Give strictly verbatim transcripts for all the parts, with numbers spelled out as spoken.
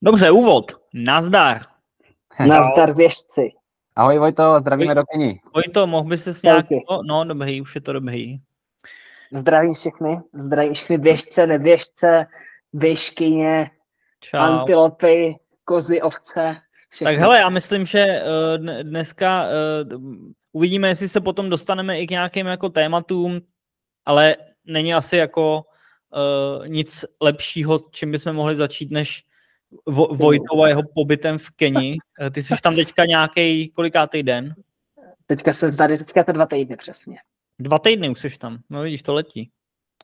Dobře, úvod. Nazdar. Nazdar běžci. Ahoj Vojto, zdravíme do Kyni. Vojto, mohl by ses nějak... No, no, dobrý, už je to dobrý. Zdravím všechny, zdravím všechny běžce, neběžce, běžkyně, Čau. antilopy, kozy, ovce. Všechny. Tak hele, já myslím, že dneska uvidíme, jestli se potom dostaneme i k nějakým jako tématům, ale není asi jako nic lepšího, čím bychom mohli začít, než Vojtou a jeho pobytem v Keni. Ty jsi tam teďka nějaký kolikátý den? Teďka jsem tady, teďka to dva týdny přesně. Dva týdny už jsi tam, no vidíš, to letí.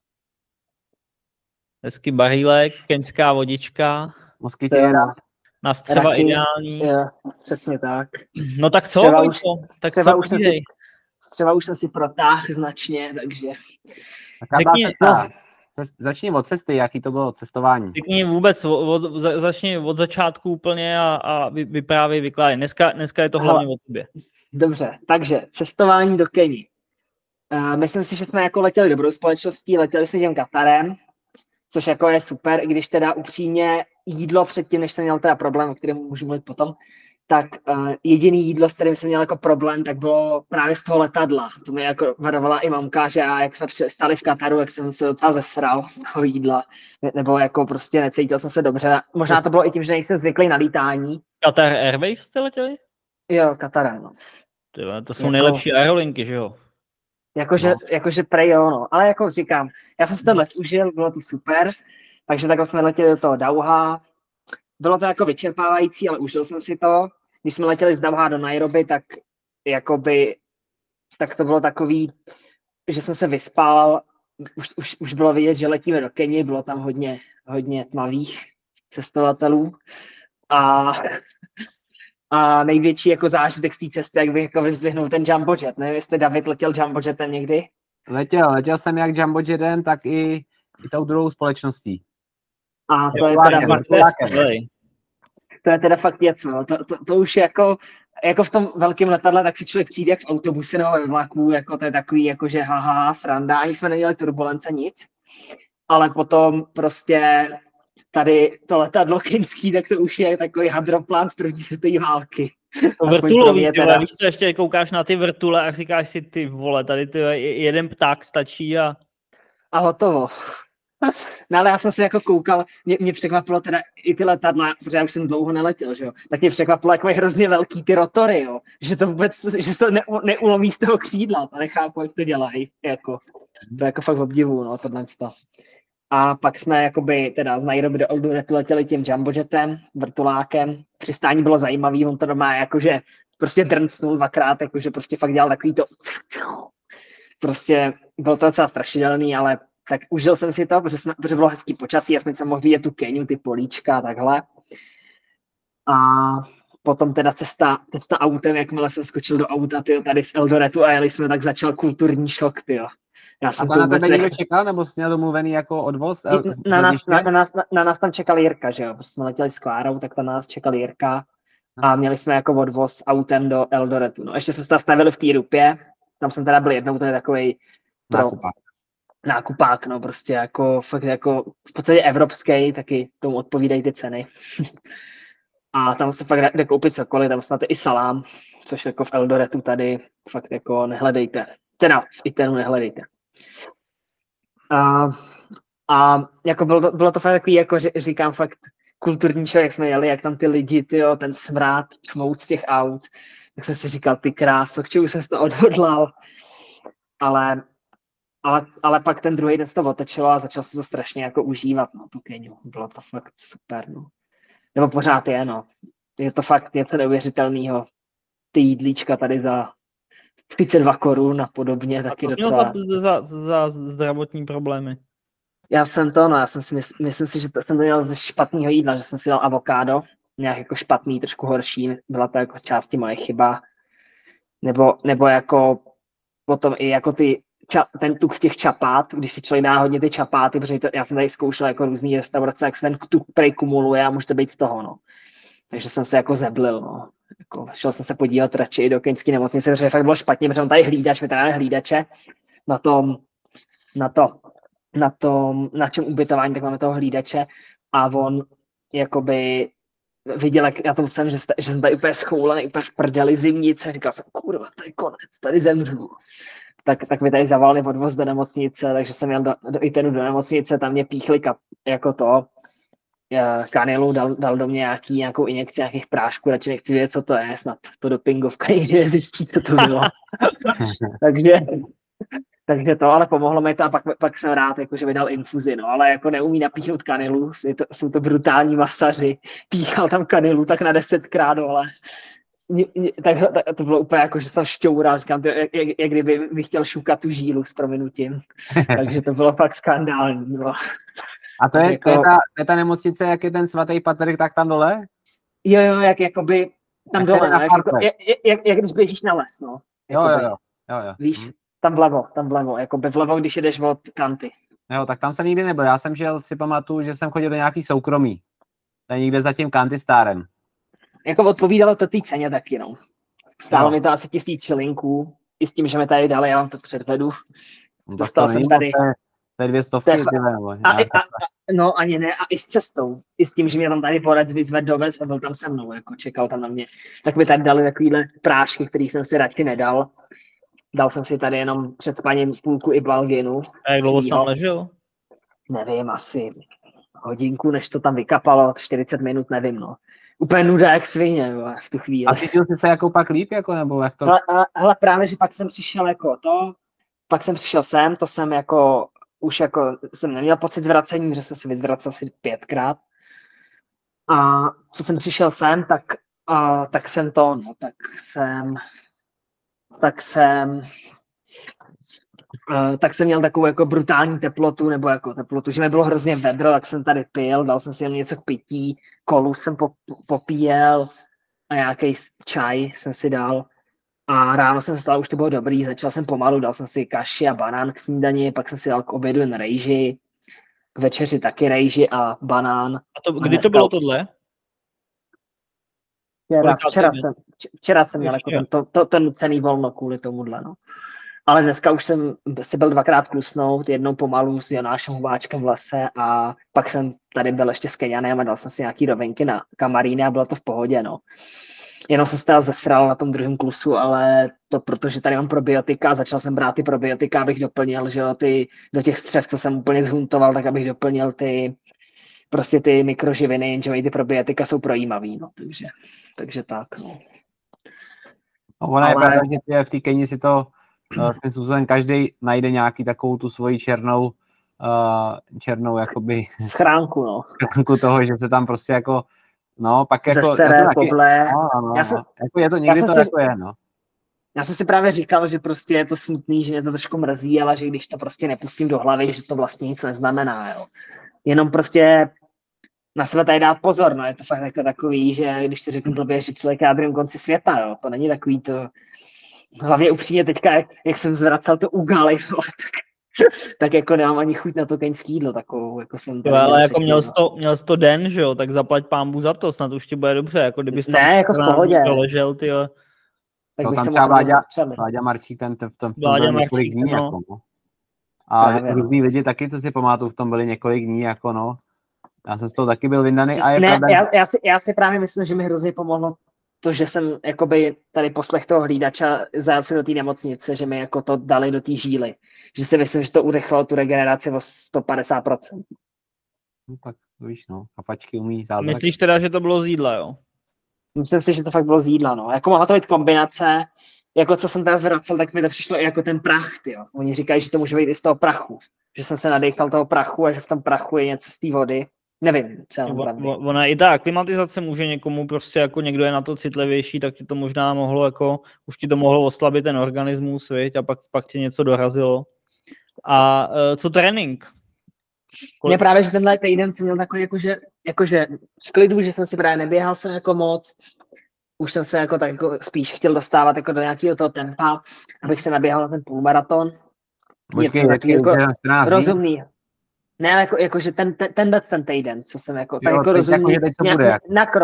Hezky barílek, keňská vodička. Moskytěna. Na střeva Raky, ideální. Jo, přesně tak. No tak co, střeva Vojto? Už, tak střeva co už jsem si, Střeva už jsem si protáhl značně, takže... Řekni, cesta. Cest, začni od cesty, jaký to bylo cestování. Řekni vůbec, od, od, začni od začátku úplně a, a vyprávěj, vykládej. Dneska, dneska je to hlavně Hele, o tobě. Dobře, takže cestování do Keni. Uh, myslím si, že jsme jako letěli dobrou společností, letěli jsme tím Katarem, což jako je super, i když teda upřímně jídlo předtím, než jsem měl teda problém, o kterém můžu mluvit potom, tak uh, jediný jídlo, s kterým jsem měl jako problém, tak bylo právě z toho letadla. To mi jako varovala i mamka, že já, jak jsme stáli v Kataru, jak jsem se docela zesral z toho jídla, nebo jako prostě necítil jsem se dobře. Možná to bylo i tím, že nejsem zvyklý na lítání. Qatar Airways jste letěli? Jo, Qatar, no. Tyhle, to jsou jako... nejlepší aerolinky, že jo? Jakože, no. jakože prej jo, no. Ale jako říkám, já jsem si ten let užil, bylo to super, takže takhle jsme letěli do toho Dauha. Bylo to jako vyčerpávající, ale užil jsem si to. Když jsme letěli z Dauha do Nairobi, tak jakoby, tak to bylo takový, že jsem se vyspal, už, už, už bylo vidět, že letíme do Keni, bylo tam hodně, hodně tmavých cestovatelů. A, a největší jako zážitek z té cesty, jak bych jako vyzdvihnul ten Jumbo Jet. Nevím, jestli David letěl Jumbo Jetem někdy? Letěl, letěl jsem jak Jumbo Jetem, tak i, i tou druhou společností. A to je, je teda fakt, to je teda fakt něco, no. to, to, to už jako, jako v tom velkém letadle, tak si člověk přijde jak v autobuse nebo ve vlaku, jako to je takový, jako že haha, sranda, ani jsme neměli turbulence, nic, ale potom prostě tady to letadlo keňský, tak to už je takový hadroplán z první světové války. To vrtulový, teda... víš co, ještě koukáš na ty vrtule a říkáš si, ty vole, tady ty jeden pták stačí a... A hotovo. No ale já jsem si jako koukal, mě, mě překvapilo teda i ty letadla, protože já už jsem dlouho neletěl, že jo, tak mě překvapilo, jak mají hrozně velký ty rotory, jo, že to vůbec, že se to ne, neulomí z toho křídla, to nechápu, jak to dělají, jako, to jako fakt obdivu, no, tohle to. A pak jsme jakoby teda z Nairobi do Eldoretu letěli tím Jumbo Jetem, vrtulákem, přistání bylo zajímavý, on to doma jakože prostě drncnul dvakrát, jakože prostě fakt dělal takový to, prostě bylo to docela strašidelný, ale tak užil jsem si to, protože, jsme, protože bylo hezký počasí, a jsme se mohli vidět tu Keniu, ty políčka a takhle. A potom teda cesta, cesta autem, jakmile jsem skočil do auta, tyjo, tady z Eldoretu a jeli jsme, tak začal kulturní šok, tyjo. Já jsem a to na tebe někdo čekal, nebo jsi měl domluvený jako odvoz? Na, na, nás, na, na, nás, na, na nás tam čekal Jirka, že jo, protože jsme letěli s Klárou, tak tam na nás čekal Jirka a měli jsme jako odvoz autem do Eldoretu. No ještě jsme se tam stavili v té Rupě, tam jsem teda byl jednou, to je takovej pro... Nákupák. nákupák, no prostě jako fakt jako v podstatě evropský, taky tomu odpovídají ty ceny. A tam se fakt jde koupit cokoliv, tam snad i salám, což jako v Eldoretu tady fakt jako nehledejte. Teda v Itenu nehledejte. A, a jako bylo to, bylo to fakt takový, jako říkám fakt kulturní show, jak jsme jeli, jak tam ty lidi, tyjo, ten smrad, čmout z těch aut, tak jsem si říkal, ty kráso, k čemu jsem si to odhodlal. Ale Ale, ale pak ten druhý den se to otočilo a začal se to strašně jako užívat, no, tu Keniu. Bylo to fakt super, no. Nebo pořád je, no. Je to fakt něco neuvěřitelného. Ty jídlíčka tady za třicet dva korun a podobně, taky a to docela... Za, za, za zdravotní problémy? Já jsem to, no, já jsem si mysl, myslím si, že to, jsem to měl ze špatného jídla, že jsem si dal avokádo, nějak jako špatný, trošku horší, byla to jako z části moje chyba. Nebo, nebo jako potom i jako ty Ča, ten tuk z těch čapát, když si člověk dá hodně ty čapáty, protože to, já jsem tady zkoušel jako různý restaurace, jak se ten tuk prej kumuluje a může to být z toho, no. Takže jsem se jako zeblil, no. Jako, šel jsem se podívat radši i do keňské nemocnice, protože fakt bylo špatně, protože on tady hlídač, my tady máme hlídače na tom, na to, na tom, na čem ubytování, tak máme toho hlídače a on jakoby viděl, jak já tam jsem, že, že jsem tady úplně schoulený, úplně v prdeli zimnice, říkal jsem, kurva, to je konec, tady zemřu. Tak, tak mi tady zavalili odvoz do nemocnice, takže jsem jel do, do Itenu do nemocnice, tam mě píchli kap, jako to, kanilu, dal, dal do mě nějaký, nějakou injekci nějakých prášků, radši nechci vědět, co to je, snad to dopingovka nikdy nezjistí, co to bylo. takže, takže to, ale pomohlo mi to a pak, pak jsem rád, jako, že mi dal infuzi, no, ale jako neumí napíchnout kanilu, to, jsou to brutální masaři, píchal tam kanilu tak na desetkrát, ale tak, tak to bylo úplně jako, že tam šťoural, říkám, to, jak, jak, jak kdyby mi chtěl šukat tu žílu s prominutím, takže to bylo fakt skandální, no. A to je, jako, to, je ta, to je ta nemocnice, jak je ten svatý Patrik, tak tam dole? Jo, jo, jak jakoby tam jak dole, no, jak, jako, jak, jak, jak když běžíš na les, no. Jakoby, jo, jo, jo, jo. Víš, hmm. tam vlevo, tam vlevo, jakoby vlevo, když jedeš od Kanty. Jo, tak tam jsem nikdy nebyl, já jsem žil, si pamatuju, že jsem chodil do nějaký soukromí. To je někde za tím Kanty Starem. Jako odpovídalo to té ceně taky, no. Stálo jo. mi to asi tisíc šilinků, i s tím, že mi tady dali, já vám to předvedu. No, Dostal jsem tady... To je dvě stovky, ty nebo a, a, a, no ani ne, a i s cestou. I s tím, že mě tam tady poradc vyzved dovez a byl tam se mnou, jako čekal tam na mě. Tak mi tady dali takovýhle prášky, který jsem si radši nedal. Dal jsem si tady jenom před spaním půlku Ibalginu. A jak dlouho jsi tam ležel? Nevím, asi hodinku, než to tam vykapalo, čtyřicet minut, nevím, no. Úplně nuda jak svině, jo, v tu chvíli. A cítil jsi se jako pak líp, jako, nebo jak to? Hele, hele, právě, že pak jsem přišel jako to, pak jsem přišel sem, to jsem jako už jako jsem neměl pocit zvracení, že jsem si vyzvracel asi pětkrát. A co jsem přišel sem, tak, a, tak jsem to, no, tak jsem, tak jsem, a, tak jsem měl takovou jako brutální teplotu, nebo jako teplotu, že mi bylo hrozně vedro, tak jsem tady pil, dal jsem si jen něco k pití, kolu jsem popíjel a nějaký čaj jsem si dal. A ráno jsem vstal, už to bylo dobrý, začal jsem pomalu, dal jsem si kaši a banán k snídani, pak jsem si dal k obědu jen rejži, k večeři taky rejži a banán. A to, kdy a dneska... to bylo tohle? Včera, včera, jsem, včera jsem měl jako ten, to, to, ten nucený volno kvůli tomuhle, no. Ale dneska už jsem si byl dvakrát klusnout, jednou pomalu s Jonášem Hubáčkem v lese a pak jsem tady byl ještě s Keňanem a dal jsem si nějaký rovinky na kamaríny a bylo to v pohodě, no. Jenom jsem se teda zesral na tom druhém klusu, ale to protože tady mám probiotika, začal jsem brát ty probiotika, abych doplnil, že jo, ty, do těch střev, co jsem úplně zhuntoval, tak abych doplnil ty, prostě ty mikroživiny, jenže ty probiotika jsou projímavý, no, takže, takže tak, no. No, ona ale... je pravda, že v té Keni si to svým způsobem každý najde nějaký takovou tu svoji černou, uh, černou jakoby... Schránku, no. Schránku toho, že se tam prostě jako no, pak jako... Zesere, poble. No, no, já jsem, jako je to někdy to si, jako je, no. Já jsem si právě říkal, že prostě je to smutný, že mě to trošku mrzí, ale že když to prostě nepustím do hlavy, že to vlastně nic neznamená, jo. Jenom prostě na sebe tady dát pozor, no, je to fakt jako takový, že když ti řeknu blbě, že člověk je na druhém konci světa, jo, to není takový to... Hlavně upřímně teďka, jak, jak jsem zvracel to ugály, no, tak, tak jako nemám ani chuť na to keňský jídlo takovou, jako jsem... Jo, ale jako měl jsi, to, měl jsi to den, že jo, tak zaplať pánbu za to, snad už ti bude dobře, jako kdyby jsi tam ne, jako v pohodě. doležel, tyjo. Tak to bych tam se třeba Vláďa, Vláďa Marčík, ten v tom, v tom byl několik dní, no. Jako, no. A různý lidi taky, co si pamatuju, v tom byli několik dní, jako no. Já jsem z toho taky byl vyndaný a je ne, pravda... já, já, si, já si právě myslím, že mi hrozně pomohlo to, že jsem jakoby tady poslech toho hlídača zajel si do té nemocnice, že mi jako to dali do té žíly. Že si myslím, že to urychlilo tu regeneraci o sto padesát procent. No tak víš, no, kapačky umí zázrak. Myslíš teda, že to bylo z jídla, jo? Myslím si, že to fakt bylo z jídla, no. Jako mohla to být kombinace, jako co jsem teda zvracel, tak mi to přišlo i jako ten prach, tyjo. Oni říkají, že to může být i z toho prachu. Že jsem se nadechal toho prachu a že v tom prachu je něco z té vody. Nevím, co je pravdě. Ona i ta aklimatizace může někomu prostě jako někdo je na to citlivější, tak ti to možná mohlo jako, už ti to mohlo oslabit ten organismus, viď, a pak, pak ti něco dorazilo. A uh, co trénink? Kolik... Mě právě, že tenhle týden jsem měl takový jakože, jakože v klidu, že jsem si právě neběhal jsem jako moc, už jsem se jako tak jako spíš chtěl dostávat jako do nějakého toho tempa, abych se naběhal na ten půlmaraton. Počkej, něco taky jako rozumný. Ne, jako, jako že ten, ten, ten, ten týden, co jsem jako, tak jo, jako rozumný, jako, že teď co bude, na krok,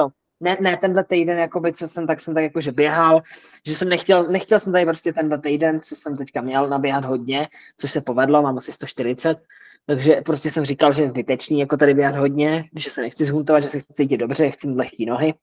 ne, ne tenhle týden, jakoby, co jsem, tak jsem tak jakože běhal, že jsem nechtěl, nechtěl jsem tady prostě tenhle týden, co jsem teďka měl, naběhat hodně, což se povedlo, mám asi sto čtyřicet, takže prostě jsem říkal, že je zbytečný jako tady běhat hodně, že se nechci zhuntovat, že se chci cítit dobře, chci mít lehký nohy.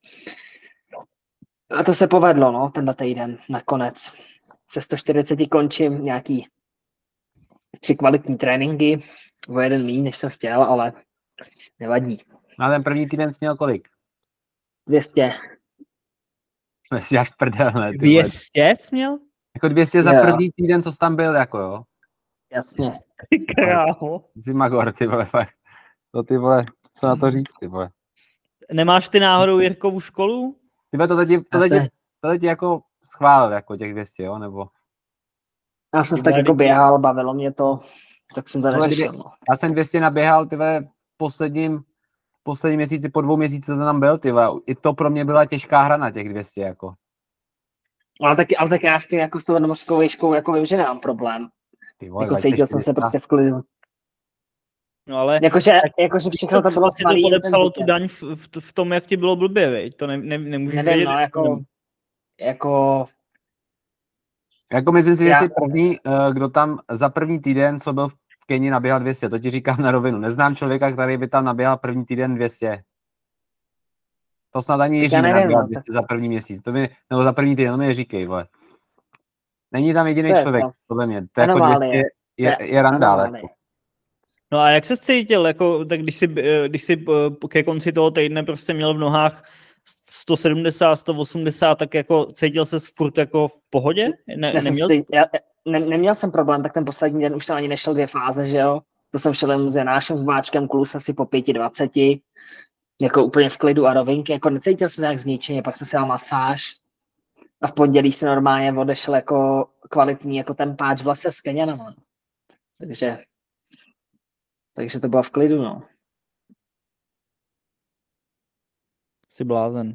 A to se povedlo, no, tenhle týden nakonec. Se sto čtyřicet končím nějaký tři kvalitní tréninky, o jeden míň, než jsem chtěl, ale nevadí. A ten první týden jsi měl kolik? dvě stě. Jsme si až prdel, ne? dvě stě jsi měl? Jako dvě stě za jo. první týden, co jsi tam byl, jako jo? Jasně. Ty kráho. Jsi magor, ty vole, fakt. To ty vole, co na to říct, ty vole. Nemáš ty náhodou Jirkovu školu? Ty vole, to teď, to teď, to teď jako schválil, jako těch dvě stě, jo, nebo? Já jsem tak jako běhal, bavilo mě to, tak jsem to neřešil. No. Já jsem dvě stě naběhal, ty vole, posledním, posledním měsíci, po dvou měsících jsem tam byl, ty vole. I to pro mě byla těžká hra na těch dvě stě, jako. Ale tak, ale tak já s tím jako s tou mořskou výškou jako vím, že nemám problém. Ty vole, jako cítil jsem se prostě v klidu. No ale... Jakože, jakože všechno to bylo vlastně to podepsalo tu daň v, v, v tom, jak ti bylo blbě, viď? To ne, ne, nemůžu Nevím, vědět. No, jako... jako... Jako myslím si, já... že jsi první, kdo tam za první týden, co byl v Keni, naběhal dvě stě. To ti říkám na rovinu. Neznám člověka, který by tam naběhal první týden dvě stě. To snad ani Jiří naběhal dvě stě za první měsíc. To mi, nebo za první týden, to mi říkej, vole. Není tam jediný člověk, co? Podle mě. To je jako dvě stě, je, je, je randál. No a jak se cítil, jako, tak když jsi, když jsi ke konci toho týdne prostě měl v nohách sto sedmdesát, sto osmdesát, tak jako cítil ses furt jako v pohodě? Ne, já neměl, si, já, ne, neměl jsem problém, tak ten poslední den už jsem ani nešel dvě fáze, že jo? To jsem šel jen s Janášem Váčkem, klus asi po pěti dvaceti, jako úplně v klidu a rovinky, jako necítil jsem se nějak zničeně, pak jsem si dal masáž a v pondělí se normálně odešel jako kvalitní, jako ten páč v lese s Keňanama. Takže, takže to bylo v klidu, no. Jsi blázen.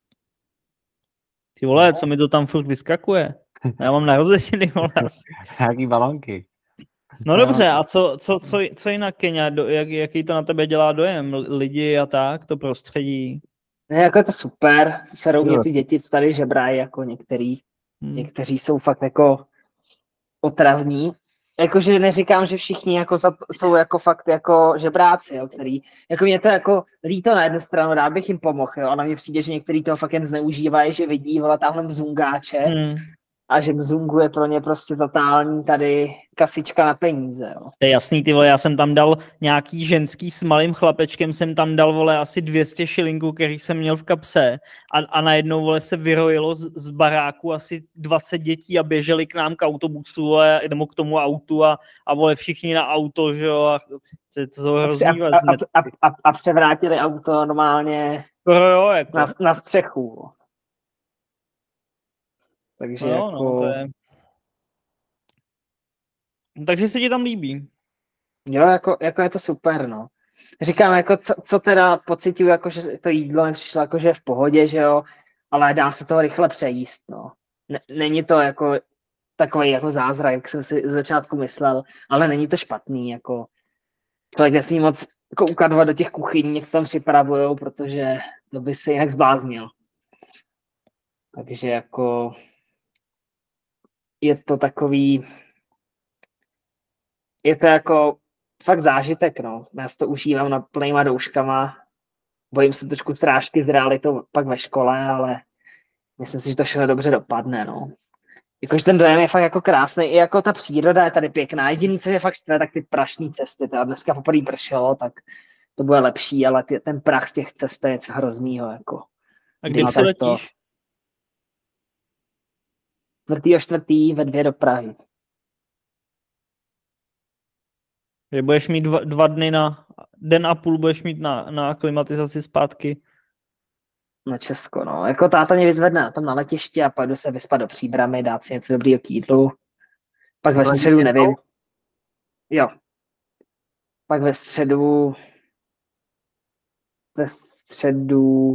Ty vole, co mi to tam furt vyskakuje? Já mám narozeniny, vole. Jaký balonky. No dobře, a co, co, co, co jinak Kenia, jak, jaký to na tebe dělá dojem? Lidi a tak, to prostředí? Ne, jako je to super, serou mě ty děti tady žebrají, jako některý. Hmm. Někteří jsou fakt jako otravní. Jakože neříkám, že všichni jako za, jsou jako fakt jako žebráci, jo, který, jako mě to jako líto na jednu stranu, rád bych jim pomohl, jo, a na mě přijde, že některý toho fakt jen zneužívají, že vidí, vole, tamhle mzungáče hmm. a že mzungu je pro ně prostě totální tady kasička na peníze, jo. To je jasný, ty vole, já jsem tam dal nějaký ženský s malým chlapečkem, jsem tam dal, vole, asi dvě stě šilingů, který jsem měl v kapse a, a najednou, vole, se vyrojilo z, z baráku asi dvacet dětí a běželi k nám k autobusu, vole, nebo k tomu autu a, a vole, všichni na auto, že jo, a to, to jsou hrozný, a, a, a, a, a převrátili auto normálně to, jo, jako. na, na střechu. Takže no, jako... No, to je... Takže se ti tam líbí. Jo, jako, jako je to super, no. Říkám, jako co, co teda pocituju, jako že to jídlo mi přišlo jako, že je v pohodě, že jo, ale dá se to rychle přejíst, no. N- není to jako takový jako zázrak, jak jsem si z začátku myslel, ale není to špatný, jako člověk nesmí moc jako ukazovat do těch kuchyní, jak tam připravujou, protože to by se jinak zbláznil. Takže jako je to takový, je to jako fakt zážitek, no. Já si to užívám na plnýma douškama. Bojím se trošku srážky s realitou pak ve škole, ale myslím si, že to všechno dobře dopadne, no. Jakože ten dojem je fakt jako krásný, i jako ta příroda je tady pěkná. Jediný, co je fakt štve, tak ty prašní cesty. A dneska poprvé pršelo, tak to bude lepší, ale ty, ten prach z těch cest je něco hroznýho, jako. A kdy si letíš? Čtvrtýho čtvrtý ve dvě do Prahy. Že budeš mít dva, dva dny na, den a půl budeš mít na, na klimatizaci zpátky. Na Česko, no. Jako táta mě vyzvedne tam na letiště a pojdu se vyspat do Příbramy, dát si něco dobrýho k jídlu. Pak ve středu nevím. Jo. Pak ve středu ve středu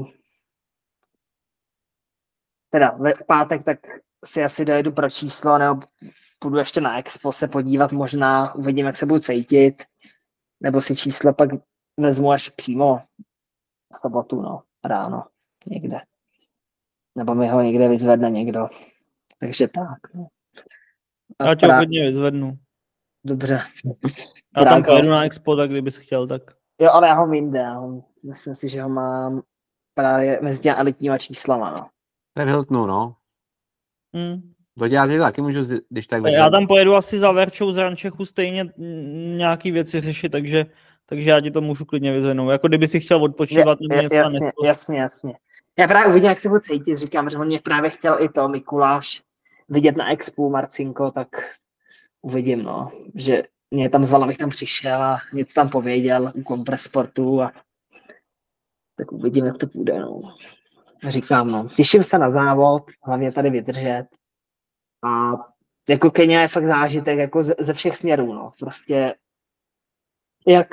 teda ve pátek tak si asi dojedu pro číslo, nebo půjdu ještě na Expo se podívat možná, uvidím, jak se budu cítit, nebo si číslo pak vezmu až přímo v sobotu, no, ráno. někde. Nebo mi ho někde vyzvedne někdo. Takže tak. No. Já tě pra... klidně vyzvednu. Dobře. Já tam pojedu na Expo, tak kdybys chtěl, tak... Jo, ale já ho jinde. Já ho... Myslím si, že ho mám právě mezi těmi elitníma číslama. No. To je v Hiltonu, no. Hmm. To dělá, že taky můžu, když tak vyzvednu. Já tam pojedu asi za Verčou z Rančechu stejně nějaký věci řešit, takže, takže já ti to můžu klidně vyzvednout. Jako kdyby si chtěl odpočívat je, nebo něco. Jasně, a jasně, jasně. Já právě uvidím, jak se budu cítit. Říkám, že on mě právě chtěl i to Mikuláš vidět na Expu, Marcinko, tak uvidím, no. Že mě tam zval, abych tam přišel a něco tam pověděl u Kompresportu a tak uvidím, jak to půjde, no. Říkám, no. Těším se na závod, hlavně tady vydržet. A jako Kenia je fakt zážitek jako ze, ze všech směrů, no. Prostě jak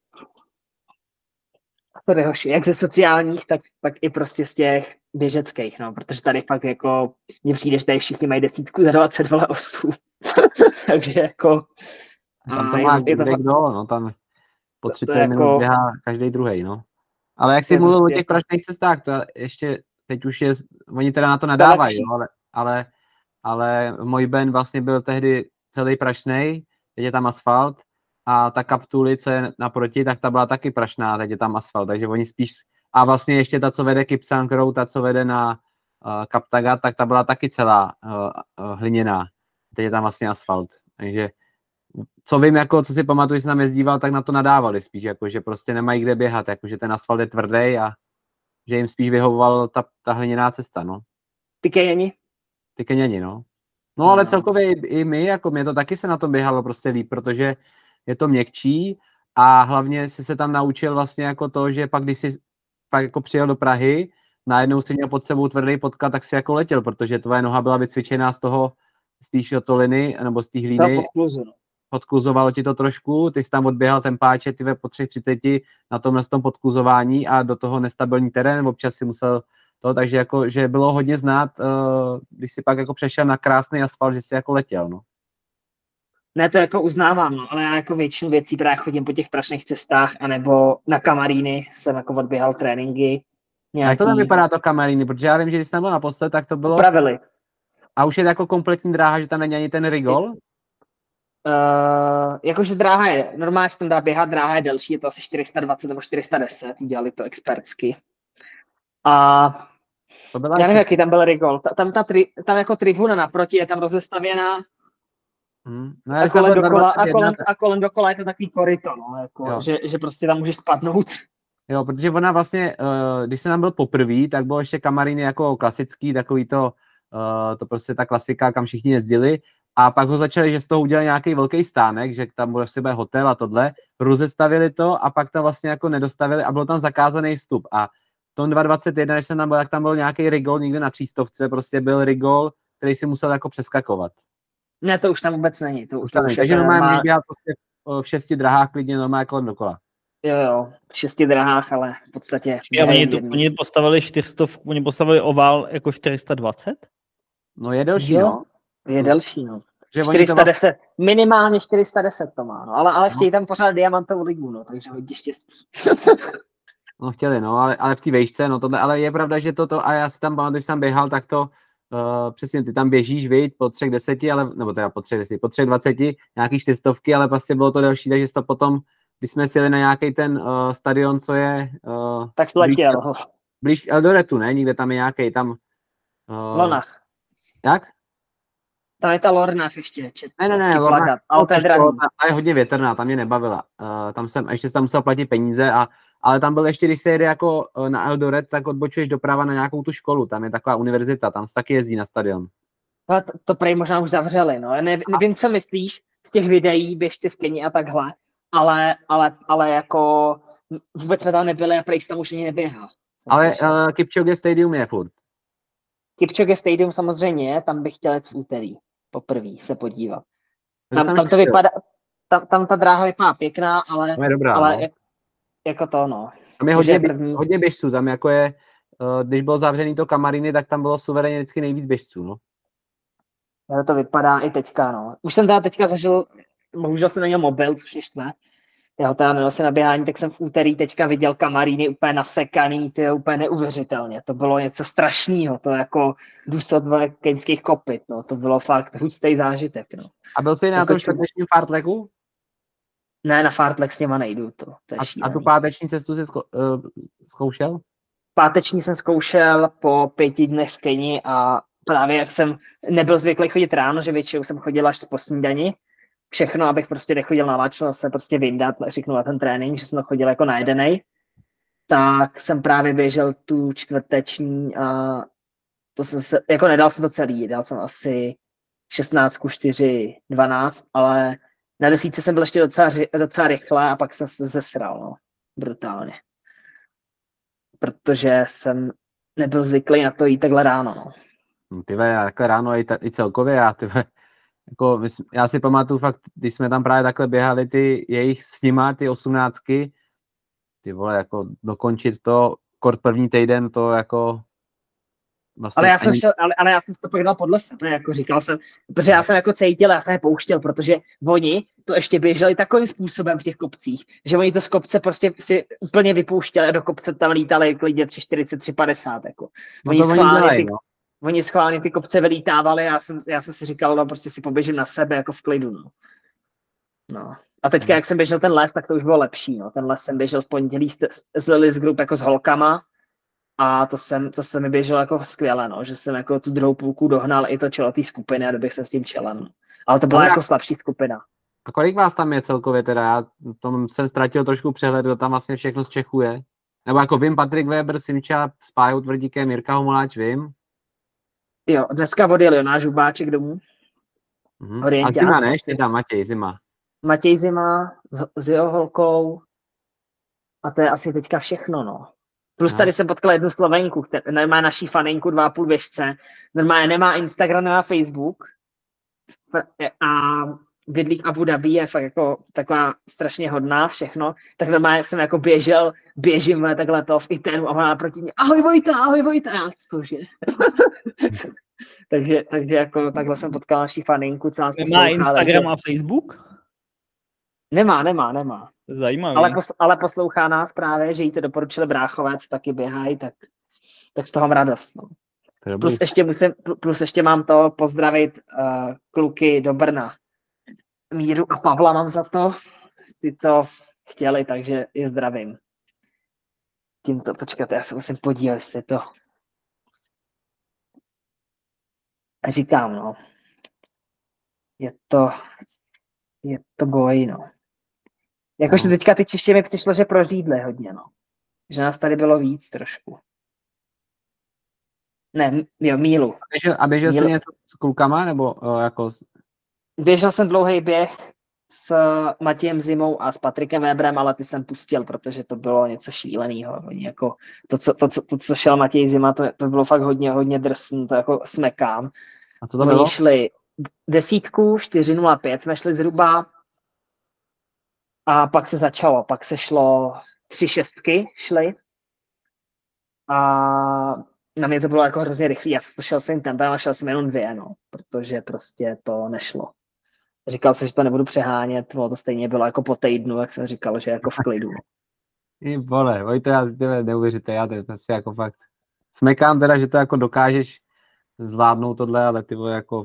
Sorry, hoši, jak ze sociálních, tak, tak i prostě z těch běžeckých, no, protože tady fakt jako, mně přijde, že tady všichni mají desítku za dvacet dva osů. Takže jako... Tam to má je, je to fakt, no, tam po třicet jako, minut běhá každý druhý, no. Ale jak jsi mluvil prostě o těch prašných cestách, to ještě, teď už je, oni teda na to nadávají, jo, ale, ale, ale můj Ben vlastně byl tehdy celý prašnej, teď je tam asfalt, a ta Kaptuly, co je naproti, tak ta byla taky prašná, teď je tam asfalt, takže oni spíš, a vlastně ještě ta, co vede Kipsang Road, ta, co vede na uh, Kaptaga, tak ta byla taky celá uh, uh, hliněná, teď je tam vlastně asfalt, takže co vím, jako, co si pamatuju, že jsem tam jezdíval, tak na to nadávali spíš, jako, že prostě nemají kde běhat, jako, že ten asfalt je tvrdý a že jim spíš vyhovoval ta, ta hliněná cesta, no. Ty Keňani? Ty Keňani, no. No, ale no. Celkově i, i my, jako mě to taky se na tom běhalo prostě líp, protože je to měkčí a hlavně si se tam naučil vlastně jako to, že pak, když jsi pak jako přijel do Prahy, najednou si měl pod sebou tvrdý podklad, tak si jako letěl, protože tvoje noha byla vycvičená z toho, z té šotoliny, nebo z té hlíny. Podkluzovalo ti to trošku, ty jsi tam odběhal ten páče, ty ve po třech třiceti na tomhle tom podkluzování a do toho nestabilní terén, občas si musel to, takže jako, že bylo hodně znát, uh, když si pak jako přešel na krásný asfalt, že si jako letěl, no. Ne, to jako uznávám, no, ale já jako většinu věcí právě chodím po těch prašných cestách, anebo na Kamaríny jsem jako odběhal tréninky. Nějaký... Jak to tam vypadá to Kamaríny? Protože já vím, že když jsem tam byl naposled, tak to bylo... Upravili. A už je jako kompletní dráha, že tam není ani ten rigol? Uh, jakože dráha je, normálně se tam dá běhat, dráha je delší, je to asi čtyři sta dvacet nebo čtyři sta deset, dělali to expertsky. A to já nevím, jaký tam byl rigol. Tam, ta tri, tam jako tribuna naproti je tam rozestavěná. Hmm. No, a, kolem dokola, a, kolem, a kolem dokola je to takový koryto, no, jako, že, že prostě tam můžeš spadnout. Jo, protože ona vlastně, uh, když jsem tam byl poprvé, tak bylo ještě Kamaríny jako klasický, takový to, uh, to prostě ta klasika, kam všichni jezdili. A pak ho začali, že z toho udělali nějaký velký stánek, že tam bude v sebe hotel a tohle. Rozestavili to a pak to vlastně jako nedostavili a byl tam zakázaný vstup. A v tom dva dvacet jedna, když jsem tam byl, tak tam byl nějaký rigol někde na třístovce, prostě byl rigol, který si musel jako přeskakovat. Ne, to už tam vůbec není. To už tam není. Takže normálně můžeš běhat prostě v šesti drahách klidně normálně kolem dokola. Jo, jo, v šesti drahách, ale v podstatě... A oni, to, oni postavili čtyři sta, oni postavili ovál jako čtyři sta dvacet? No je delší, jo, no. Je delší, no. čtyři sta deset, to... minimálně čtyři sta deset to má, no. Ale, ale no. Chtějí tam pořád diamantovou ligu, no, takže hodně štěstí. No chtěli, no, ale, ale v té vejšce, no tohle, ale je pravda, že toto, a já si tam pamatuju, když jsem běhal, tak to Uh, přesně, ty tam běžíš, viď, po třech deseti, ale, nebo teda po třech deseti, po třech dvaceti, nějaký čtyřstovky, ale prostě bylo to delší, takže to potom, když jsme sjeli na nějaký ten uh, stadion, co je... Uh, tak sletěl. Blíž, blíž Eldoretu, ne? Nikde tam je nějaký tam... Uh, Lonach. Jak? Tam je ta Lornach ještě. Čet, ne, ne, ne, Lornach, ale to je drahý. Ta je hodně větrná, tam mě nebavila. Uh, tam jsem, ještě jsem tam musel platit peníze a ale tam byl ještě, když se jede jako na Eldoret, tak odbočuješ doprava na nějakou tu školu, tam je taková univerzita, tam se taky jezdí na stadion. Ale to, to prej možná už zavřeli, no. Ne, nevím, co myslíš z těch videí, běžci v Keni a takhle, ale, ale, ale jako vůbec jsme tam nebyli a prej tam už ani neběhá. Ale uh, Kipchoge Stadium je furt. Kipchoge Stadium samozřejmě je, tam bych chtěl jet v úterý, poprvé se podívat. Tam, tam to vypadá, tam, tam ta dráha vypadá pěkná, ale, je dobrá, ale no. jak, jako to, no. Tam je hodně, první... hodně běžců, tam jako je, uh, když bylo zavřený to Kamaríny, tak tam bylo suverénně vždycky nejvíc běžců, no. To vypadá i teďka, no. Už jsem teda teďka zažil, bohužel jsem neměl mobil, což je štve, Jo, teda nenosím na běhání, tak jsem v úterý teďka viděl kamaríny úplně nasekaný, ty úplně neuvěřitelně. To bylo něco strašného, to jako důsod keňských kopyt, no. To bylo fakt hustý zážitek, no. A byl jsi na jako tom čtvrtečním fartleku? Ne, na fartlek s něma nejdu, to, to je a, a tu páteční cestu jsi zko, uh, zkoušel? Páteční jsem zkoušel po pěti dnech v Keni a právě jak jsem nebyl zvyklý chodit ráno, že většinou jsem chodil až po snídani, všechno, abych prostě nechodil na lačno, se prostě vyndat, řeknu na ten trénink, že jsem to chodil jako na jedenej, tak jsem právě běžel tu čtvrteční a to jsem se, jako nedal jsem to celý, dal jsem asi šestnáct čtyři dvanáct, ale na desítce jsem byl ještě docela, docela rychle a pak jsem se zesral, no, brutálně. Protože jsem nebyl zvyklý na to jít takhle ráno, no. Tyve, takhle ráno i, ta, i celkově, já, tyve, jako, my, já si pamatuju fakt, když jsme tam právě takhle běhali ty jejich s nima, ty osmnáctky, ty vole, jako dokončit to, kort první týden, to jako vlastně ale já jsem ani... šel, ale, ale já jsem si to pak dal podle sebe, jako říkal jsem, protože já jsem jako cítil, já jsem je pouštěl, protože oni to ještě běželi takovým způsobem v těch kopcích, že oni to z kopce prostě si úplně vypouštěli a do kopce tam lítali klidně tři čtyřicet, tři padesát, jako. Oni, no schválně oni, ty, no. oni schválně ty kopce vylítávali a já jsem, já jsem si říkal, no prostě si poběžím na sebe jako v klidu, no. no. A teďka, jak jsem běžel ten les, tak to už bylo lepší, no. Ten les jsem běžel v pondělí z, z Lily's Group jako s holkama, a to jsem, to se mi běželo jako skvěle, no, že jsem jako tu druhou půlku dohnal i to čelo té skupiny a doběh jsem s tím čelem. Ale to byla ale jako slabší skupina. A kolik vás tam je celkově teda? Já tom jsem ztratil trošku přehled, kdo tam vlastně všechno z Čechů je. Nebo jako vím, Patrik Weber, Simča, s Pájou Tvrdíkem, Jirka Homoláč, vím. Jo, dneska odjel Jonáš Hubáček domů. Mm-hmm. A Zima, ne? Ještě tam Matěj Zima. Matěj Zima s, s jeho holkou. A to je asi teďka všechno, no. Plus tady jsem potkal jednu Slovenku, která má naší faninku dva a půl běžce, normálně nemá Instagram, nemá Facebook a bydlí v Abu Dhabi, je fakt jako taková strašně hodná všechno, tak normálně jsem jako běžel, běžím takhle to v Itenu a ona proti mě, ahoj Vojta, ahoj Vojta, já cože. takže, takže jako takhle jsem potkal naší faninku, co nás Nemá Instagram takže... a Facebook? Nemá, nemá, nemá. Zajímavý. Ale, posl- ale poslouchá nás právě, že jí to doporučili bráchové, co taky běhají, tak, tak z toho mám radost. No. Plus, ještě musím, plus ještě mám to pozdravit uh, kluky do Brna. Míru a Pavla mám za to. Ty to chtěli, takže je zdravím. Tímto, počkejte, já se musím podívat, jestli to... Říkám, no. Je to... Je to boj, no. Jakože no. Teďka ty čeště mi přišlo, že prořídli hodně, no. Že nás tady bylo víc trošku. Ne, jo, mílu. A běžel, a běžel jsi něco s klukama, nebo uh, jako... Běžel jsem dlouhý běh s Matějem Zimou a s Patrikem Weberem, ale ty jsem pustil, protože to bylo něco šílenýho. Oni jako, to, co, to, co, to, co šel Matěj Zima, to, to bylo fakt hodně, hodně drsný, to jako smekám. A co to bylo? Oni šli desítku, čtyři nula pět, jsme šli zhruba a pak se začalo, pak se šlo tři šestky šly a na mě to bylo jako hrozně rychlý, já jsem to šel svým tempem a šel jsem jenom dvě, no, protože prostě to nešlo. Říkal jsem, že to nebudu přehánět, no to stejně bylo jako po týdnu, jak jsem říkal, že jako v klidu. I vole, Vojto, já tebe neuvěříte, já to prostě jako fakt smekám teda, že to jako dokážeš zvládnout tohle, ale ty vole jako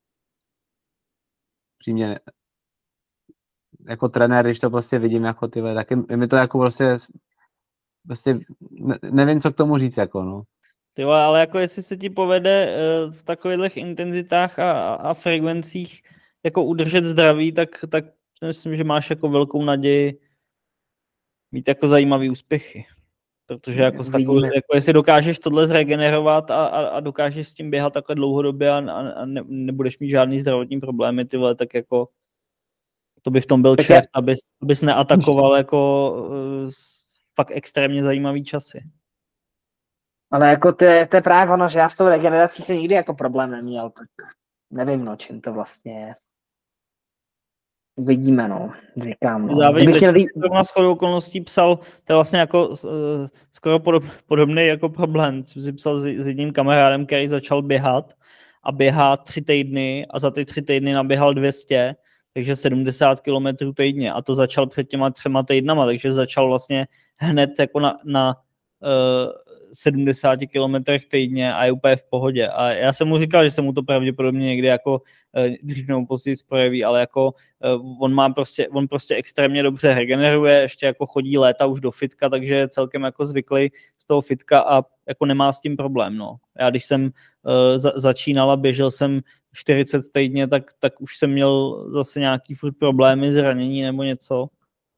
přímě jako trenér, když to prostě vidím jako ty vole, taky mi to jako prostě prostě ne, nevím, co k tomu říct, jako no. Ty vole, ale jako jestli se ti povede uh, v takových intenzitách a, a frekvencích jako udržet zdraví, tak, tak myslím, že máš jako velkou naději mít jako zajímavý úspěchy. Protože jako, takový, jako jestli dokážeš tohle zregenerovat a, a, a dokážeš s tím běhat takhle dlouhodobě a, a ne, nebudeš mít žádný zdravotní problémy, ty vole, tak jako to by v tom byl čert, abys, abys neatakoval jako uh, fakt extrémně zajímavý časy. Ale jako to je, to je právě ono, že já s tou regenerací se nikdy jako problém neměl, tak nevím, no, čím to vlastně je. Vidíme, no, říkám. No. Závěr, teď měl... na shodou okolností psal, to je vlastně jako uh, skoro podob, podobný jako problém. Jsem si psal s, s jedním kamarádem, který začal běhat a běhá tři týdny a za ty tři týdny naběhal dvě stě, takže sedmdesát kilometrů týdně a to začal před těma třema týdnama, takže začal vlastně hned jako na, na uh, sedmdesát kilometrech týdně a je úplně v pohodě. A já jsem mu říkal, že se mu to pravděpodobně někdy jako uh, dřív nebo později projeví, ale jako uh, on má prostě, on prostě extrémně dobře regeneruje, ještě jako chodí léta už do fitka, takže je celkem jako zvyklý z toho fitka a jako nemá s tím problém, no. Já když jsem uh, za, začínal a běžel jsem čtyřicet týdně, tak, tak už jsem měl zase nějaký furt problémy, zranění nebo něco.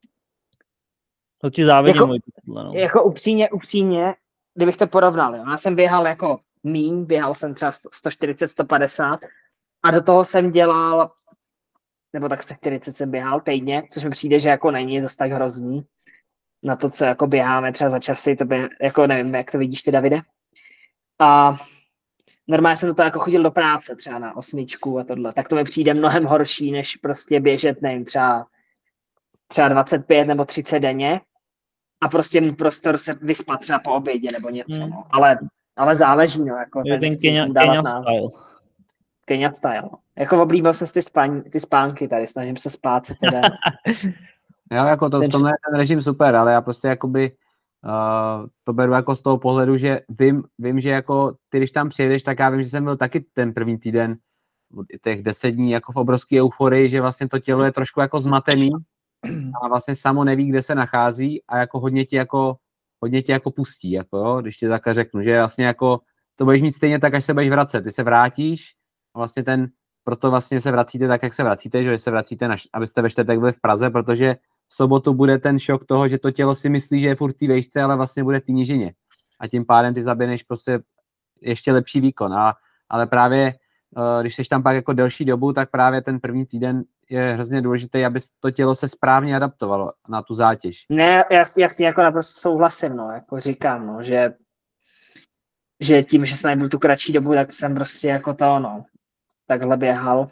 To ti závidím. Jako, můj, no. jako upřímně, upřímně, kdybych to porovnal, jo. Já jsem běhal jako míň, běhal jsem třeba sto čtyřicet, sto padesát a do toho jsem dělal, nebo tak sto čtyřicet jsem běhal týdně, což mi přijde, že jako není zase tak hrozný. Na to, co jako běháme třeba za časy, to by, jako nevím, jak to vidíš ty, Davide. A normálně jsem do toho jako chodil do práce třeba na osmičku a tohle, tak to mi přijde mnohem horší, než prostě běžet, nevím, třeba, třeba dvacet pět nebo třicet denně a prostě mít prostor se vyspat třeba po obědě nebo něco, hmm. no. ale, ale záleží, no, jako je ten Kenya, Kenya style. Kenya style, no. Jako oblíbil jsem si ty, spán, ty spánky tady, snažím se spát se teda. Jo, jako to, v tomhle je ten režim super, ale já prostě jakoby Uh, to beru jako z toho pohledu, že vím, vím, že jako ty, když tam přijedeš, tak já vím, že jsem byl taky ten první týden, těch deset dní jako v obrovské euforii, že vlastně to tělo je trošku jako zmatený a vlastně samo neví, kde se nachází a jako hodně ti jako, hodně ti jako pustí, jako jo, když ti takhle řeknu, že vlastně jako to budeš mít stejně tak, až se budeš vracet, ty se vrátíš a vlastně ten, proto vlastně se vracíte tak, jak se vracíte, že se vracíte, na, abyste ve čtvrtek byli v Praze, protože v sobotu bude ten šok toho, že to tělo si myslí, že je furt v té výšce, ale vlastně bude v té nížině. A tím pádem ty zaběhneš prostě ještě lepší výkon. A, ale právě, když jsi tam pak jako delší dobu, tak právě ten první týden je hrozně důležitý, aby to tělo se správně adaptovalo na tu zátěž. Ne, jasně, jasně jako naprosto souhlasím, no, jako říkám, no, že, že tím, že jsem nebyl tu kratší dobu, tak jsem prostě jako to, no, takhle běhal.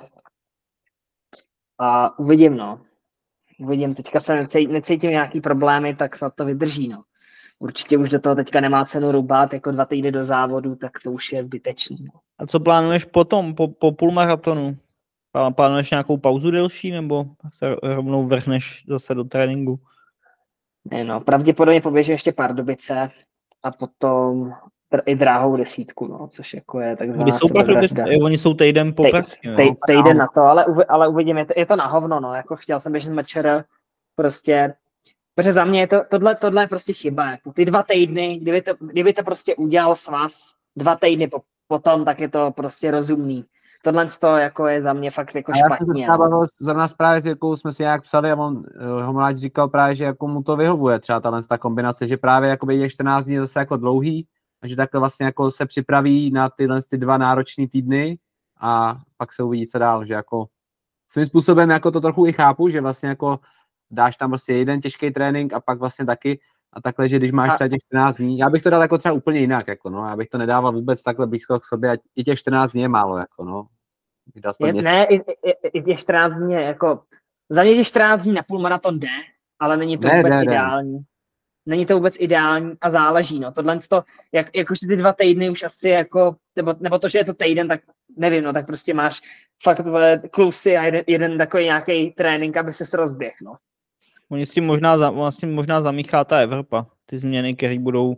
A uvidím, no. Uvidím, teďka se necítím, necítím nějaký problémy, tak snad to vydrží, no. Určitě už do toho teďka nemá cenu rubat, jako dva týdny do závodu, tak to už je zbytečný. No. A co plánuješ potom, po, po půlmaratonu? Plánuješ nějakou pauzu delší, nebo se rovnou vrhneš zase do tréninku? Ne, no, pravděpodobně poběžím ještě Pardubice a potom i dráhou desítku, no, což jako je takzvaná sebevražda. Oni jsou týden po Pražsku, Tej, týden na to, ale, uvi, ale uvidím, je to, je to na hovno, no, jako chtěl jsem běžet mečer, prostě, protože za mě je to, tohle, tohle je prostě chyba, jako ty dva týdny, kdyby to, kdyby to prostě udělal svaz dva týdny po, potom, tak je to prostě rozumný. Tohle to jako je za mě fakt jako špatně. Já jsem no. Zrovna právě s Jirkou jsme si nějak psali a on Homoláč říkal právě, že jako mu to vyhovuje třeba tahle ta kombinace, že právě jako je čtrnáct dní zase jako dlouhý, a že takhle vlastně jako se připraví na tyhle ty dva náročné týdny a pak se uvidí, co dál, že jako svým způsobem jako to trochu i chápu, že vlastně jako dáš tam prostě jeden těžký trénink a pak vlastně taky a takhle, že když máš třeba těch čtrnáct dní, já bych to dal jako třeba úplně jinak, jako no, já bych to nedával vůbec takhle blízko k sobě, a i těch čtrnáct dní je málo, jako no. Je, ne, i, i, i těch čtrnáct dní je jako, za mě těch čtrnáct dní na půlmaraton jde, ale není to ne, vůbec ne, ideální. Ne. Není to vůbec ideální a záleží, no, tohle to, jak, jakož ty dva týdny už asi jako, nebo, nebo to, že je to týden, tak nevím, no, tak prostě máš fakt klusy a jeden, jeden takový nějaký trénink, aby ses rozběh, no. Oni s tím možná, vlastně možná zamíchá ta Evropa, ty změny, které budou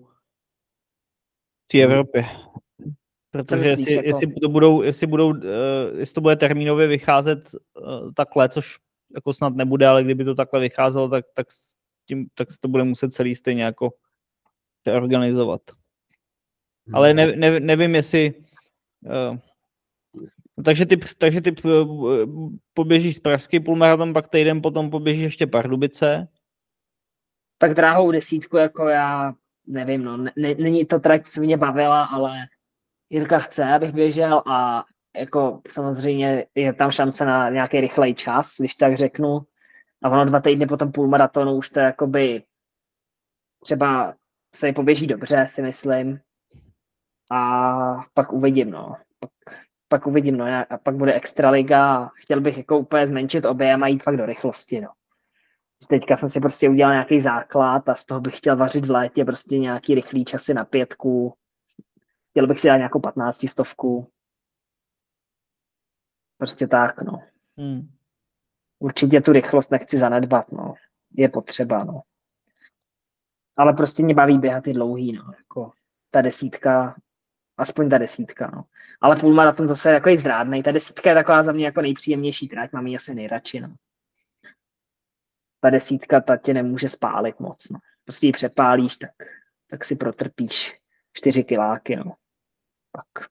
v té Evropě. Protože myslíš, jestli, jako... jestli, to budou, jestli, budou, uh, jestli to bude termínově vycházet uh, takhle, což jako snad nebude, ale kdyby to takhle vycházelo, tak, tak, tím, tak se to bude muset celý stejně jako organizovat. Hmm. Ale ne, ne, nevím, jestli... Uh, takže ty, takže ty uh, poběžíš z pražský půlmaraton, pak týden potom poběžíš ještě Pardubice. Tak dráhou desítku, jako já nevím, no, ne, není to trať, co mě bavila, ale Jirka chce, abych běžel a jako samozřejmě je tam šance na nějaký rychlej čas, když tak řeknu. A ono dva týdny po tom půlmaratonu už to jakoby třeba se poběží dobře, si myslím. A pak uvidím, no. Pak, pak uvidím, no. A pak bude extraliga a chtěl bych jako úplně zmenšit objem a jít fakt do rychlosti, no. Teďka jsem si prostě udělal nějaký základ a z toho bych chtěl vařit v létě prostě nějaký rychlý časy na pětku. Chtěl bych si dát nějakou patnáctistovku. Prostě tak, no. Hmm. určitě tu rychlost nechci zanedbat, no. Je potřeba, no. Ale prostě mě baví běhat ty dlouhý, no. Jako ta desítka, aspoň ta desítka, no. Ale půlmaraton zase jako je zrádnej. Ta desítka je taková za mě jako nejpříjemnější trať, mám ji asi nejradši, no. Ta desítka, ta tě nemůže spálit moc, no. Prostě ji přepálíš, tak, tak si protrpíš čtyři kiláky, no. Tak.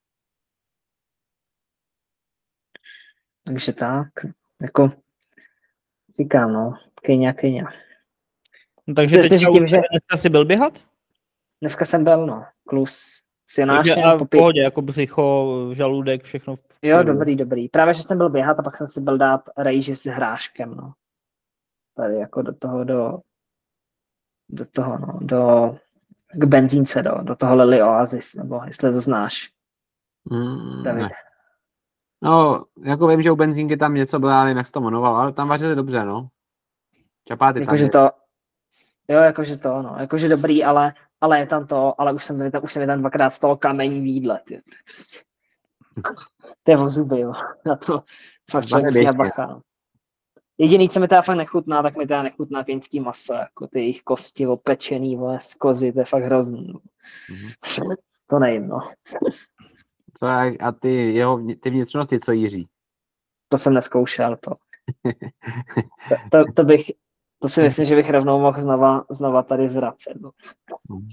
Takže tak, jako říkám, no, Kenia, Kenia. No, takže Jsi, teďka tím, že... dneska jsi byl běhat? Dneska jsem byl, no, klus. Takže a v pohodě, jako břicho, žaludek, všechno. V jo, dobrý, dobrý. Právě, že jsem byl běhat a pak jsem si byl dát rejži s hráškem, no. Tady jako do toho, do, do toho, no, do, k benzínce, do, do toho Lily Oasis, nebo jestli to znáš. Mm, David. ne. No, jako vím, že u benzínky tam něco bylo, já nevím, jak se to jmenoval, ale tam vařili dobře, no. Čapáty jako, tam že je. to, jo, jakože to, no, jakože dobrý, ale, ale je tam to, ale už jsem, tam, už jsem tam dvakrát stalo kamení v jídle, ty, prostě. To je o zuby, jo. Na to fakt člověk musí bacha, no. Jediný, co mi teda fakt nechutná, tak mi teda nechutná keňský maso, jako ty jejich kosti opečený, vole, z kozy, to je fakt hrozný. Mm-hmm. To nejím, no. Co a, a ty jeho, ty vnitřnosti, co Jiří? To jsem neskoušel, to. to, to, to bych, to si myslím, že bych rovnou mohl znova, znova tady zvracet, no. Mm.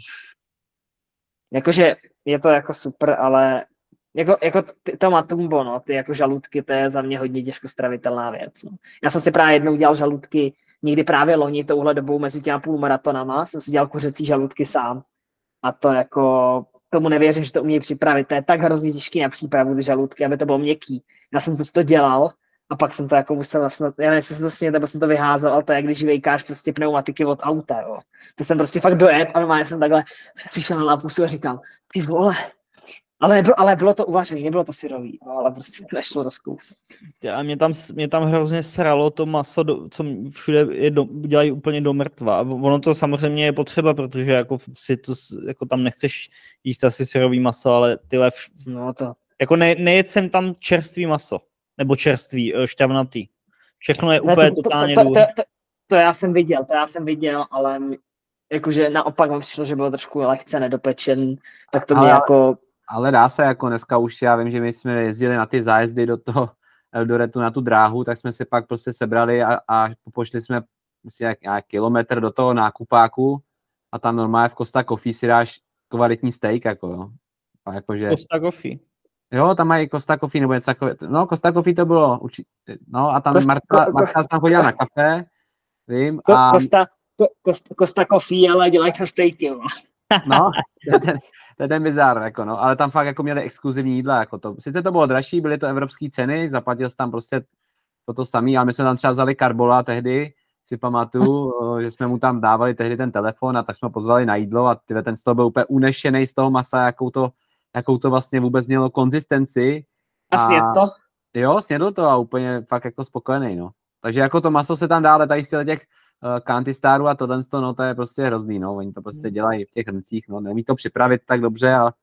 Jakože je to jako super, ale jako, jako ty, to matumbo, no, ty jako žaludky, to je za mě hodně těžko stravitelná věc. No. Já jsem si právě jednou dělal žaludky, někdy právě loni touhle dobou mezi těma půlmaratonama, jsem si dělal kuřecí žaludky sám. A to jako, tomu nevěřím, že to umějí připravit. To je tak hrozně těžký na přípravu ty žaludky, aby to bylo měkký. Já jsem to, to dělal a pak jsem to jako musel, snad, já nevím, jestli jsem to sněl, nebo jsem to vyházel, ale to je, když vejkáš prostě pneumatiky od auta, jo. Tak jsem prostě fakt dojet a normálně jsem takhle si šel na pusu a říkám, ty vole, Ale, nebylo, ale bylo to uvařený, nebylo to syrový, no, ale prostě to nešlo do zkoušet. A mě tam, mě tam hrozně sralo to maso, do, co všude je do, dělají úplně do mrtva. Ono to samozřejmě je potřeba, protože jako si to, jako tam nechceš jíst asi syrový maso, ale tyhle, no to... jako ne, nejet sem tam čerstvý maso, nebo čerstvý, šťavnatý. Všechno je úplně to, to, totálně to, to, to, to, to já jsem viděl, to já jsem viděl, ale jakože naopak mi přišlo, že bylo trošku lehce nedopečen, tak to mě jako... Ale dá se, jako dneska už, já vím, že my jsme jezdili na ty zájezdy do toho Eldoretu na tu dráhu, tak jsme si pak prostě sebrali a, a pošli jsme myslím, jak, jak kilometr do toho nákupáku a tam normálně v Costa Coffee si dáš kvalitní steak, jako jo. A jakože, Costa Coffee. Jo, tam mají Costa Coffee nebo něco takové. No, Costa Coffee to bylo určitě. No a tam Costa, Marta, ko, Marta tam chodila na kafe, vím. Ko, a... Costa, ko, Costa, Costa Coffee, ale dělají na steaky, jo. No, to je ten, to je ten bizár, jako no, ale tam fakt jako měli exkluzivní jídla, jako to. Sice to bylo dražší, byly to evropské ceny, zaplatil jsi tam prostě toto samý, ale my jsme tam třeba vzali Karbola tehdy, si pamatuju, že jsme mu tam dávali tehdy ten telefon a tak jsme pozvali na jídlo a tyhle, ten z toho byl úplně unešený z toho masa, jakou to, jakou to vlastně vůbec mělo konzistenci. A, a sněd to? Jo, snědl to a úplně fakt jako spokojený, no. Takže jako to maso se tam dá, ale tady z těch County Staru a tohle, no to je prostě hrozný, no, oni to prostě dělají v těch hrncích, no, neumí to připravit tak dobře, ale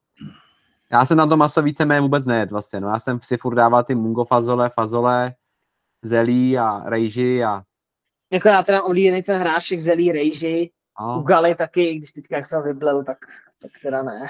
já jsem na to maso víceméně vůbec nejedl vlastně, no, já jsem si furt dával ty mungo fazole, fazole, zelí a rejži a... Jako já teda oblíbený ten hrášek zelí, rejži, no. U Gali taky, když teďka jak jsem vyblel, tak, tak teda ne.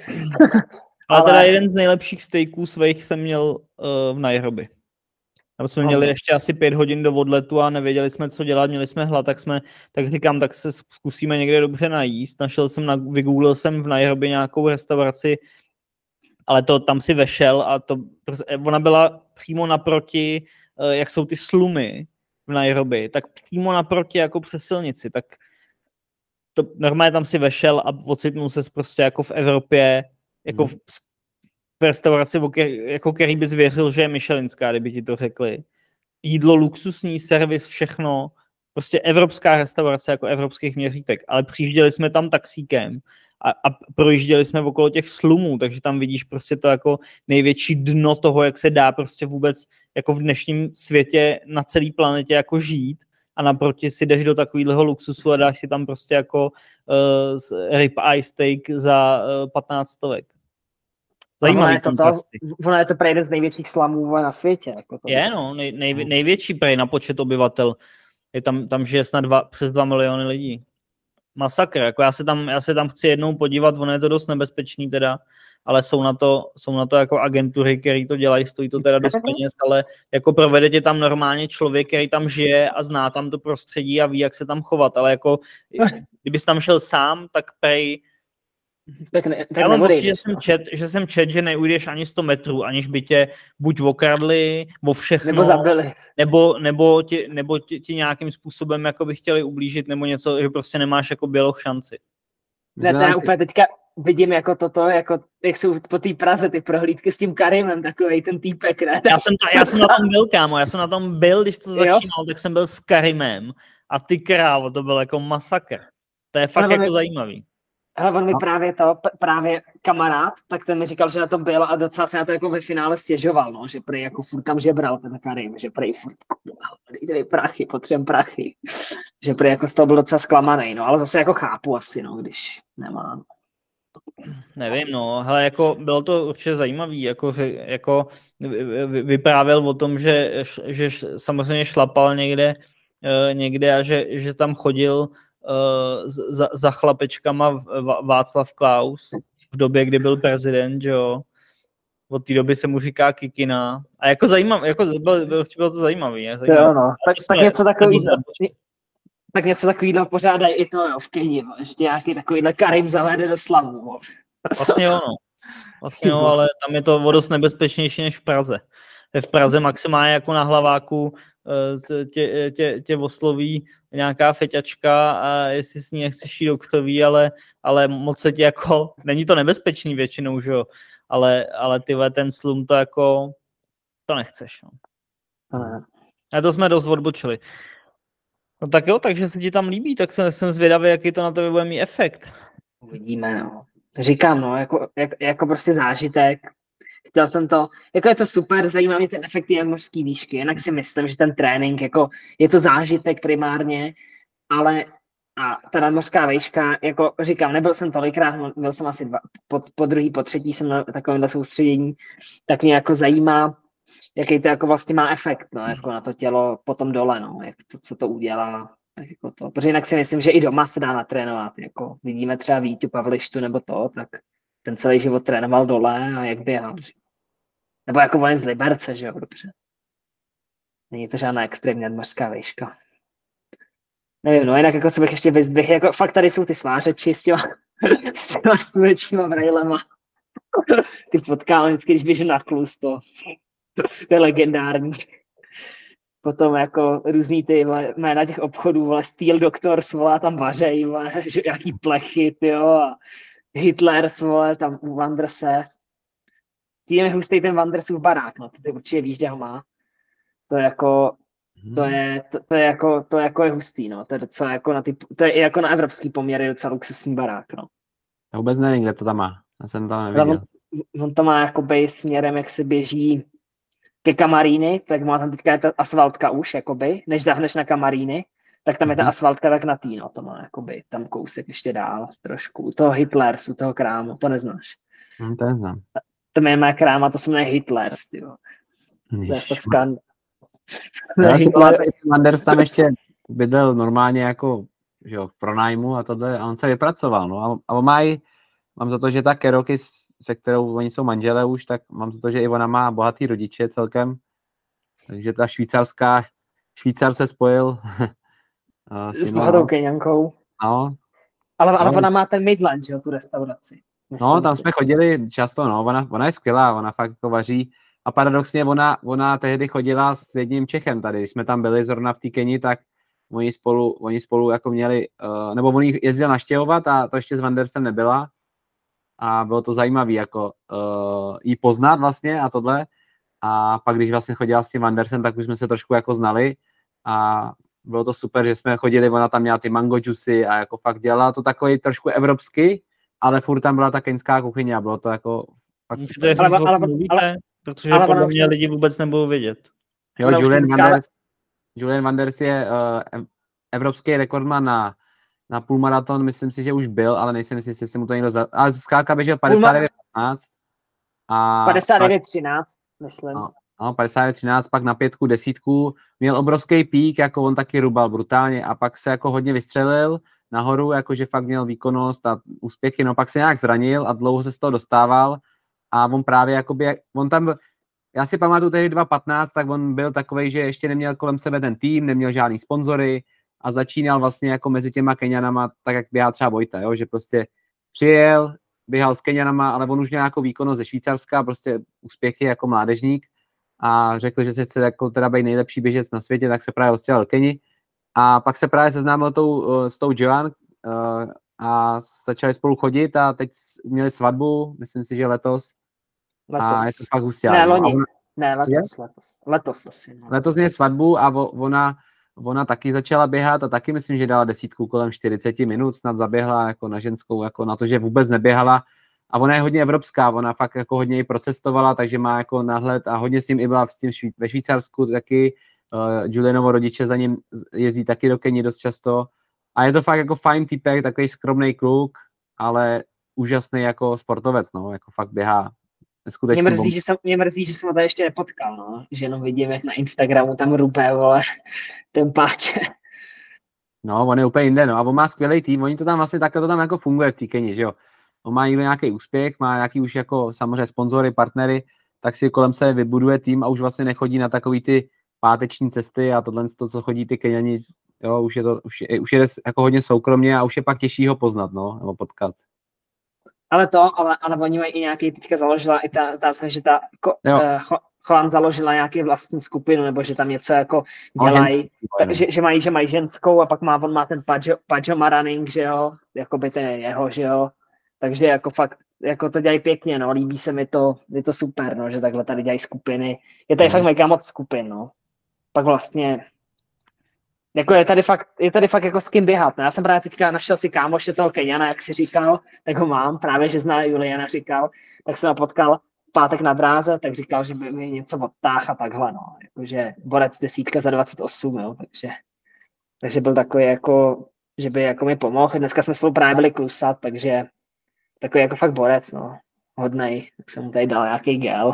Ale teda jeden z nejlepších steaků svých jsem měl uh, v Nairobi. Tam jsme měli ještě asi pět hodin do odletu a nevěděli jsme, co dělat, měli jsme hlad, tak jsme, tak říkám, tak se zkusíme někde dobře najíst. Našel jsem, na, vygooglil jsem v Nairobi nějakou restauraci, ale to tam si vešel a to, ona byla přímo naproti, jak jsou ty slumy v Nairobi, tak přímo naproti jako přes silnici, tak to normálně tam si vešel a ocitnul ses prostě jako v Evropě, jako v v restauraci, jako který bys věřil, že je michelinská, kdyby ti to řekli. Jídlo, luxusní, servis, všechno. Prostě evropská restaurace jako evropských měřítek. Ale přijížděli jsme tam taxíkem a, a projížděli jsme okolo těch slumů, takže tam vidíš prostě to jako největší dno toho, jak se dá prostě vůbec jako v dnešním světě na celé planetě jako žít. A naproti si jdeš do takového luxusu a dáš si tam prostě jako uh, rib eye steak za uh, patnáct stovek. Zajímavý je to, kontrasty. To, ono je to prej jeden z největších slamů na světě. Jako to je, no, nej, nej, největší prej na počet obyvatel. Je tam, tam žije snad dva, přes dva miliony lidí. Masakr, jako já se tam, já se tam chci jednou podívat, ono je to dost nebezpečný teda, ale jsou na to, jsou na to jako agentury, který to dělají, stojí to teda dost peněz, ale jako provede tě tam normálně člověk, který tam žije a zná tam to prostředí a ví, jak se tam chovat, ale jako kdybys tam šel sám, tak prej tak ne, tak já mám pocit, že neodejdeš, jsem, no. čet, že jsem čet, že neujdeš ani sto metrů, aniž by tě buď okradli, o všechno, Nebo zabili. nebo, nebo, ti, nebo ti, ti nějakým způsobem jako by chtěli ublížit, nebo něco, že prostě nemáš jako bělou šanci. Ne, to já úplně teďka vidím jako toto, jako jak jsou po té Praze ty prohlídky s tím Karimem, takovej ten týpek, ne? Já jsem, ta, já jsem na tom byl, kámo, já jsem na tom byl, když to začínalo, tak jsem byl s Karimem a ty krávo, to byl jako masakr. To je fakt ale jako mi, zajímavý. Ale on mi no. právě to, právě kamarád, tak ten mi říkal, že na tom byl a docela se na to jako ve finále stěžoval, no, že prej jako furt tam žebral ten Karim, že prej furt, dej prachy, potřebujeme prachy, že prej jako z toho byl docela zklamaný, no, ale zase jako chápu asi, no, když nemá. Nevím, no, ale jako bylo to určitě zajímavý, jako, jako vyprávěl o tom, že, že samozřejmě šlapal někde, někde a že, že tam chodil za, za chlapečkama Václav Klaus v době, kdy byl prezident, že jo. Od té doby se mu říká Kikina. A jako zajímavé, jako bylo, bylo, bylo to zajímavý. Jo, no. Tak, tak něco takový, tak něco takovýhle pořádají i to, jo, v Keni, že nějaký takovýhle Karim zavede do slavu. Vlastně jo, no. Vlastně jo, ale tam je to o dost nebezpečnější než v Praze. V Praze maximálně jako na hlaváku tě, tě, tě osloví nějaká feťačka a jestli s ní nechceš jít do křoví, ale, ale moc se ti jako, není to nebezpečný většinou, že jo, ale, ale tyhle ten slum to jako, to nechceš. No. A to jsme dost odbočili. No tak jo, takže se ti tam líbí, tak jsem, jsem zvědavý, jaký to na tebe bude mít efekt. Uvidíme, no. Říkám, no, jako, jak, jako prostě zážitek. Chtěl jsem to, jako je to super, zajímá mě ten efekt té mořské výšky, jinak si myslím, že ten trénink, jako je to zážitek primárně, ale a ta nadmořská výška, jako říkám, nebyl jsem tolikrát, byl jsem asi dva, po, po druhý, po třetí jsem na takovémhle soustředění, tak mě jako zajímá, jaký to jako vlastně má efekt, no, jako na to tělo potom dole, no, jak to, co to udělá. Tak jako to. Protože jinak si myslím, že i doma se dá natrénovat. Jako vidíme třeba Víťu Pavlištu nebo to, tak ten celý život trénoval dole a jak běhal. Nebo jako on z Liberce, že jo, dobře. Není to žádná extrémní nadmořská výška. Nevím, no jinak jako co bych ještě vyzdvihl, jako fakt tady jsou ty svářeči s těma, s těma skutečnýma brejlema. Ty potkám vždycky, když běžím na klus, to, to je legendární. Potom jako různý ty vole, jména těch obchodů, vole, Steel Doctors, vole, tam vařej, vole, že, jaký plechy, tyjo, a Hitlers, vole, tam u Wanderse. Tím je hustý ten Wandersův barák, no, ty určitě víš, kde ho má. To je jako, to je, to, to je jako, to je jako je hustý, no, to je docela jako na ty, to je i jako na evropský poměry docela luxusní barák, no. Já vůbec nevím, kde to tam má, já jsem tam neviděl. On, on to má jakoby směrem, jak se běží ke Kamaríny, tak má tam teďka ta asfaltka už, jakoby, než zahneš na Kamaríny, tak tam je ta asfaltka tak na tý, no, to má jakoby tam kousek ještě dál, trošku, u toho Hitlers, u toho krámu, to neznáš. Hmm, to neznám. To mě má kráma, to se jmenuje Hitlers, tyjo. To je fakt skandál. Manders tam ještě bydlel normálně jako, že jo, v pronájmu a tohle, a on se vypracoval, no, a, a on má i, mám za to, že ta Keroky, se kterou oni jsou manželé už, tak mám za to, že i ona má bohatý rodiče celkem, takže ta švýcarská, Švýcar se spojil s bohatou Keňankou. No. Ale, ale no. Ona má ten Midland, že jo, tu restauraci. Myslím no, tam si. Jsme chodili často, no, ona, ona je skvělá, ona fakt jako vaří. A paradoxně ona, ona tehdy chodila s jedním Čechem tady, když jsme tam byli zrovna v té Keni, tak oni spolu, oni spolu jako měli, uh, nebo on jí jezdil naštěvovat a to ještě s Wandersem nebyla. A bylo to zajímavé jako uh, jí poznat vlastně a tohle. A pak, když vlastně chodila s tím Wandersem, tak už jsme se trošku jako znali a bylo to super, že jsme chodili, ona tam měla ty mango juicy a jako fakt dělala to takový trošku evropsky, ale furt tam byla ta keňská kuchyně a bylo to jako fakt super. Ale, ale, ale, ale, protože ale podle mě lidi vůbec nebudou vědět. Jo, Julian Wanders, Julian Wanders je uh, evropský rekordman na, na půlmaraton, myslím si, že už byl, ale nejsem si, jestli se mu to někdo za... Ale zkrátka běžel padesát devět patnáct. A padesát devět třináct, myslím. No, no, padesát devět třináct, pak na pětku, desítku. Měl obrovský pík, jako on taky rubal brutálně a pak se jako hodně vystřelil nahoru, jakože fakt měl výkonnost a úspěchy, no pak se nějak zranil a dlouho se z toho dostával a on právě jakoby, on tam, já si pamatuju tehdy dva patnáct, tak on byl takovej, že ještě neměl kolem sebe ten tým, neměl žádný sponzory a začínal vlastně jako mezi těma Keňanama, tak jak běhá třeba Vojta, jo, že prostě přijel, běhal s Keňanama, ale on už měl nějakou výkonnost ze Švýcarska, prostě úspěchy jako mládežník a řekl, že se chce jako teda být nejlepší běžec na světě, tak se právě odstěhoval do Keni a pak se právě seznámil tou, s tou Joan uh, a začali spolu chodit a teď měli svatbu, myslím si, že letos. Letos. A je to fakt hustě. Ne, no. loni. Ona, ne, letos, letos. Letos asi. No. Letos měli svatbu a ona, ona taky začala běhat a taky myslím, že dala desítku kolem čtyřicet minut, snad zaběhla jako na ženskou, jako na to, že vůbec neběhala. A ona je hodně evropská, ona fakt jako hodně ji procestovala, takže má jako náhled a hodně s ním i byla s tím šví, ve Švýcarsku taky. Uh, Julianovo rodiče za ním jezdí taky do Keni dost často. A je to fakt jako fajn typek, takový skromný kluk, ale úžasný jako sportovec, no, jako fakt běhá. Mě mrzí, že jsem, mě mrzí, že jsem ho tady ještě nepotkal, no. Že jenom vidím, jak na Instagramu tam rupé, vole, ten páče. No, on je úplně jinde, no. A on má skvělý tým, oni to tam vlastně takhle to tam jako funguje v té Keni, že jo. On má někdo nějaký úspěch, má nějaký už jako samozřejmě sponzory, partnery, tak si kolem sebe vybuduje tým a už vlastně nechodí na takový ty páteční cesty a tohle, to, co chodí ty Keňani, jo, už je to, už je, už je jako hodně soukromně a už je pak těžší ho poznat, no, nebo potkat. Ale to, ale, ale oni mají i nějaký, teďka založila i ta, zdá se, že ta uh, Juan založila nějaký vlastní skupinu, nebo že tam něco jako dělají, no, že, že, mají, že mají ženskou a pak má, on má ten pajama running, že jo, jako by ten jeho, že jo, takže jako fakt, jako to dělají pěkně, no, líbí se mi to, je to super, no, že takhle tady dělají skupiny, je tady no. fakt mega moc skupin, no, pak vlastně, jako je tady fakt, je tady fakt jako s kým běhat. No, já jsem právě teďka našel si kámoše toho Keňana, jak si říkal, tak ho mám, právě, že zná Juliana říkal, tak jsem ho potkal v pátek na dráze, tak říkal, že by mi něco odtáhl a takhle, no. Jakože borec desítka za dvacet osm, jo, takže, takže byl takový jako, že by jako mi pomohl. Dneska jsme spolu právě byli klusat, takže takový jako fakt borec, no. Hodnej, tak jsem mu tady dal nějaký gel.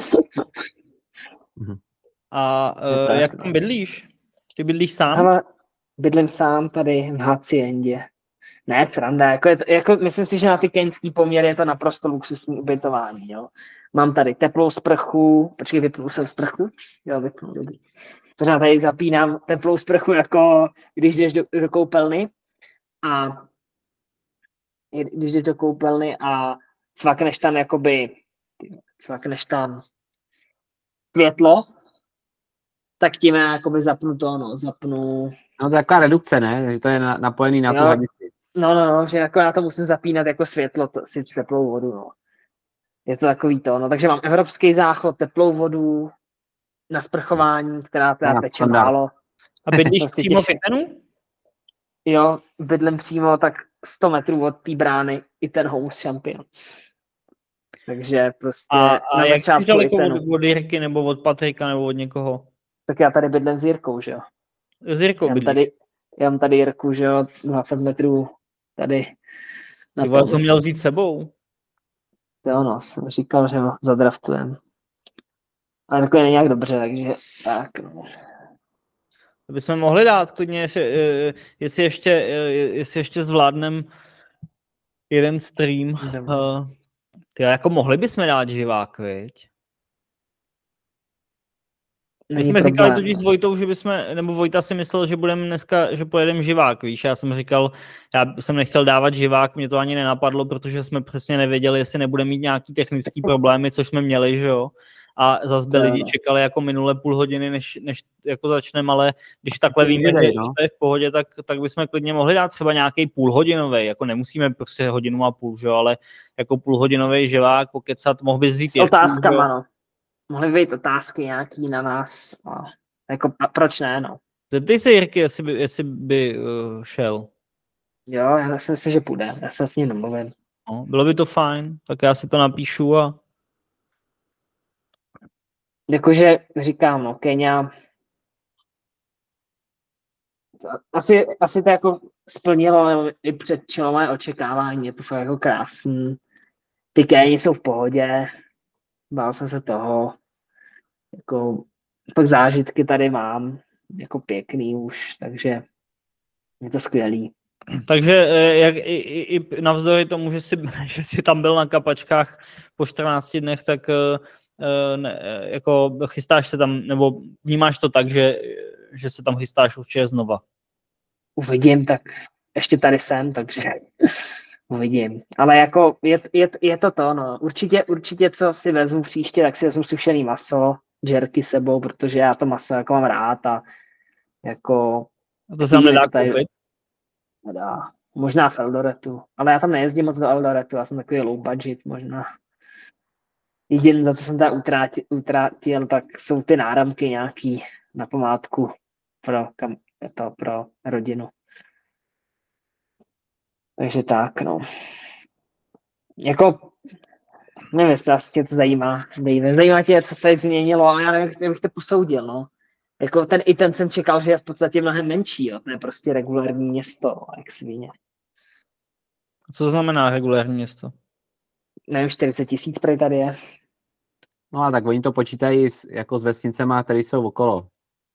A uh, jak tam bydlíš? Ty bydlíš sám? Ale bydlím sám tady v Haciendě. Ne, sranda, jako, je to, jako myslím si, že na ty keňský poměry je to naprosto luxusní ubytování, jo. Mám tady teplou sprchu, počkej, vypnul jsem sprchu? Jo, vypnul, dobrý. Pořád tady zapínám teplou sprchu, jako když jdeš do, do koupelny a když jdeš do koupelny a cvakneš tam jakoby, cvakneš tam světlo, tak tím já jakoby zapnu to, no, zapnu... No to je taková redukce, ne? Že to je na, napojený na tu hranici. No, no, no, že jako já to musím zapínat jako světlo, to, si teplou vodu, no. Je to takový to, no, takže mám evropský záchod, teplou vodu na sprchování, která teda teče málo. A bydlíš přímo v Itenu? Jo, bydlím přímo tak sto metrů od té brány i ten Homes Champions. Takže prostě... A, a jak jsi daleko od, od Jirky, nebo od Patrika, nebo od někoho? Tak já tady bydlím s Jirkou, že jo. S Jirkou já tady, já mám tady Jirku, že jo, dvacet metrů tady. Ty vás ho měl vzít sebou? Jo, no, jsem říkal, že ho zadraftujem. Ale takový není nějak dobře, takže tak, no. To bychom mohli dát klidně, jestli, jestli, ještě, jestli ještě zvládnem jeden stream. Uh, ty, jako mohli bychom dát živák, viď? My jsme problém, říkali totiž s Vojtou, že bychom, nebo Vojta si myslel, že budeme dneska, že pojedeme živák, víš, já jsem říkal, já jsem nechtěl dávat živák, mě to ani nenapadlo, protože jsme přesně nevěděli, jestli nebudeme mít nějaký technický problémy, což jsme měli, že jo, a zase by lidi čekali jako minule půl hodiny, než, než jako začneme, ale když takhle víme, že to je v pohodě, tak, tak bychom klidně mohli dát třeba nějaký půlhodinový, jako nemusíme prostě hodinu a půl, že jo, ale jako půlhodinový živák, pokecat, mohl bys vzít. S otázkama, no. Mohly být otázky nějaký na nás. A jako, a proč ne, no. Zeptej se Jirky, jestli by, jestli by uh, šel. Jo, já si myslím, že půjde. Já se s ním domluvím. No, bylo by to fajn, tak já si to napíšu a... Jakože říkám, no, Kenia... Asi, asi to jako splnilo i předčilo moje očekávání. Je to fakt jako krásný. Ty Keni jsou v pohodě. bál jsem se toho, jako pak zážitky tady mám, jako pěkný už, takže je to skvělý. Takže jak, i, i, i navzdory tomu, že jsi, že jsi tam byl na kapačkách po čtrnácti dnech, tak ne, jako chystáš se tam, nebo vnímáš to tak, že, že se tam chystáš určitě znova? Uvidím, tak ještě tady jsem, takže uvidím. Ale jako je, je, je to to, no. Určitě, určitě, co si vezmu příště, tak si vezmu sušený maso, jerky sebou, protože já to maso jako mám rád a jako... A to se tam nedá tady, koupit? Nedá. Možná v Eldoretu. Ale já tam nejezdím moc do Eldoretu, já jsem takový low budget možná. Jediný, za co jsem tam utrátil, utrátil, tak jsou ty náramky nějaký na památku pro, kam, to, pro rodinu. Takže tak, no. Jako, nevím, jestli vás tě to zajímá. Zajímá tě, co se tady změnilo, ale já nevím, jak bych to posoudil, no. Jako ten, i ten jsem čekal, že je v podstatě mnohem menší, jo. To je prostě regulární město, jak svině. Co znamená regulární město? Nevím, čtyřicet tisíc prej tady je. No a tak oni to počítají s, jako s vesnicema, které jsou okolo.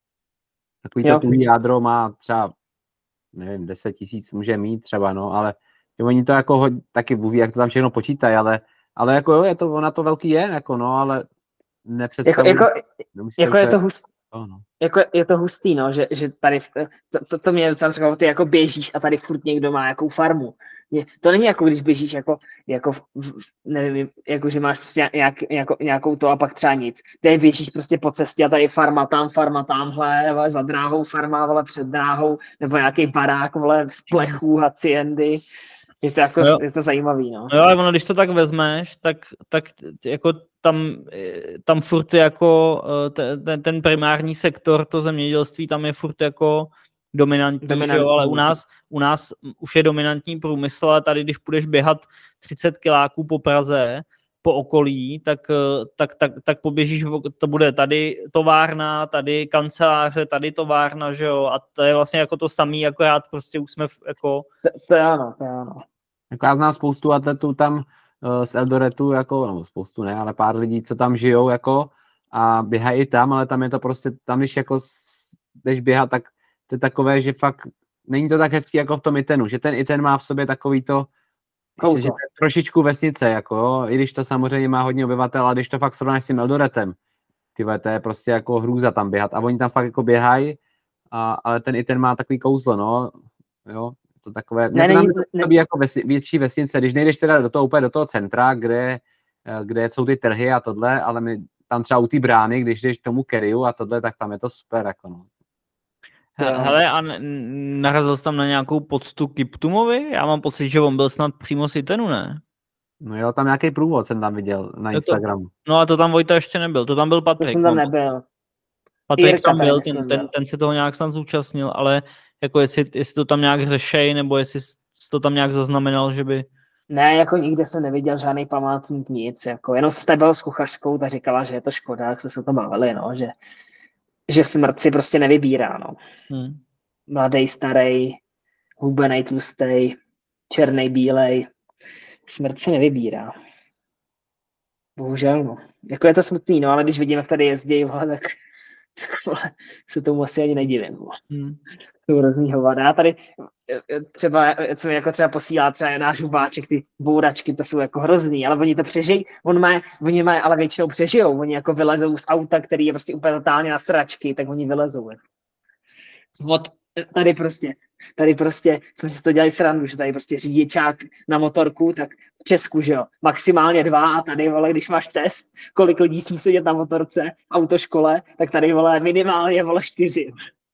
Takový to tuhý jádro má třeba, nevím, deset tisíc může mít třeba, no, ale oni to jako hodně, taky Bůh ví, jak to tam všechno počítají, ale, ale jako jo, je to, ona to velký je, jako no, ale nepředstavuji. Jako, jako, jako je to hustý. Oh, no. Jako je to hustý, no, že, že tady, to, to, to mě docela třeba, ty jako běžíš a tady furt někdo má jakou farmu. To není jako, když běžíš jako, jako nevím, jako, že máš prostě nějak, jako, nějakou to a pak třeba nic. Ty běžíš prostě po cestě a tady farma tam, farma tamhle, vole, za dráhou farma, vole, před dráhou, nebo nějaký barák, vole, z plechů, haciendy. Je to, jako, je to zajímavý, no. Jo, ale ono, když to tak vezmeš, tak, tak jako tam, tam furt jako ten, ten primární sektor, to zemědělství, tam je furt jako dominantní, dominantní. Jo, ale u nás, u nás už je dominantní průmysl, ale tady, když půjdeš běhat třicet kiláků po Praze, po okolí, tak, tak, tak, tak poběžíš, to bude tady továrna, tady kanceláře, tady továrna, že jo, a to je vlastně jako to samý, akorát prostě už jsme jako... To, to je ano, to je ano. Jako já znám spoustu atletů tam uh, z Eldoretu, jako, no spoustu ne, ale pár lidí, co tam žijou, jako, a běhají tam, ale tam je to prostě, tam když jako jdeš běhat, tak to je takové, že fakt není to tak hezký jako v tom Itenu, že ten Iten má v sobě takový to, že, že trošičku vesnice, jako jo, i když to samozřejmě má hodně obyvatel, ale když to fakt srovnáš s tím Eldoretem, tyhle, to je prostě jako hrůza tam běhat a oni tam fakt jako běhají, a, ale ten Iten má takový kouzlo, no, jo, to takové, ne, to tam ne, ne. Jako vesi, větší vesnice, když nejdeš teda do toho úplně do toho centra, kde, kde jsou ty trhy a tohle, ale my tam třeba u té brány, když jdeš k tomu Kerryu a tohle, tak tam je to super, jako no. Hele, a narazil jsi tam na nějakou poctu Kiptumovi? Já mám pocit, že on byl snad přímo z Itenu, ne? No jo, tam nějaký průvod jsem tam viděl na Instagramu. To, no a to tam Vojta ještě nebyl, to tam byl Patrik. To jsem tam nebyl. Patrik Jirka tam byl, ten, ten, ten se toho nějak snad zúčastnil, ale jako jestli, jestli to tam nějak řešej, nebo jestli jsi to tam nějak zaznamenal, že by... Ne, jako nikde jsem neviděl žádný památník, nic, jako jenom jste byl s kuchařkou, ta říkala, že je to škoda, jak jsme se o tom bavili, no, že že smrt si prostě nevybírá, no. Hmm. Mladý, starý, hubenej, tlustej, černej, bílej. Smrt si nevybírá. Bohužel, no. Jako je to smutný, no, ale když vidím, jak tady jezdí, vole, tak, tak vole, se tomu asi ani nedivím. Hmm. To hrozný hovada. Já tady třeba, co mi jako třeba posílá třeba náš hubáček, ty bouračky, to jsou jako hrozný, ale oni to přežijí, on má, oni mají, ale většinou přežijou, oni jako vylezou z auta, který je prostě úplně totálně na sračky, tak oni vylezou. Od, tady prostě, tady prostě, jsme si to dělali srandu, že tady prostě řidičák na motorku, tak v Česku, že jo, maximálně dva a tady, vole, když máš test, kolik lidí smí sedět na motorce v autoškole, tak tady, vole, minimálně, vole, čtyři.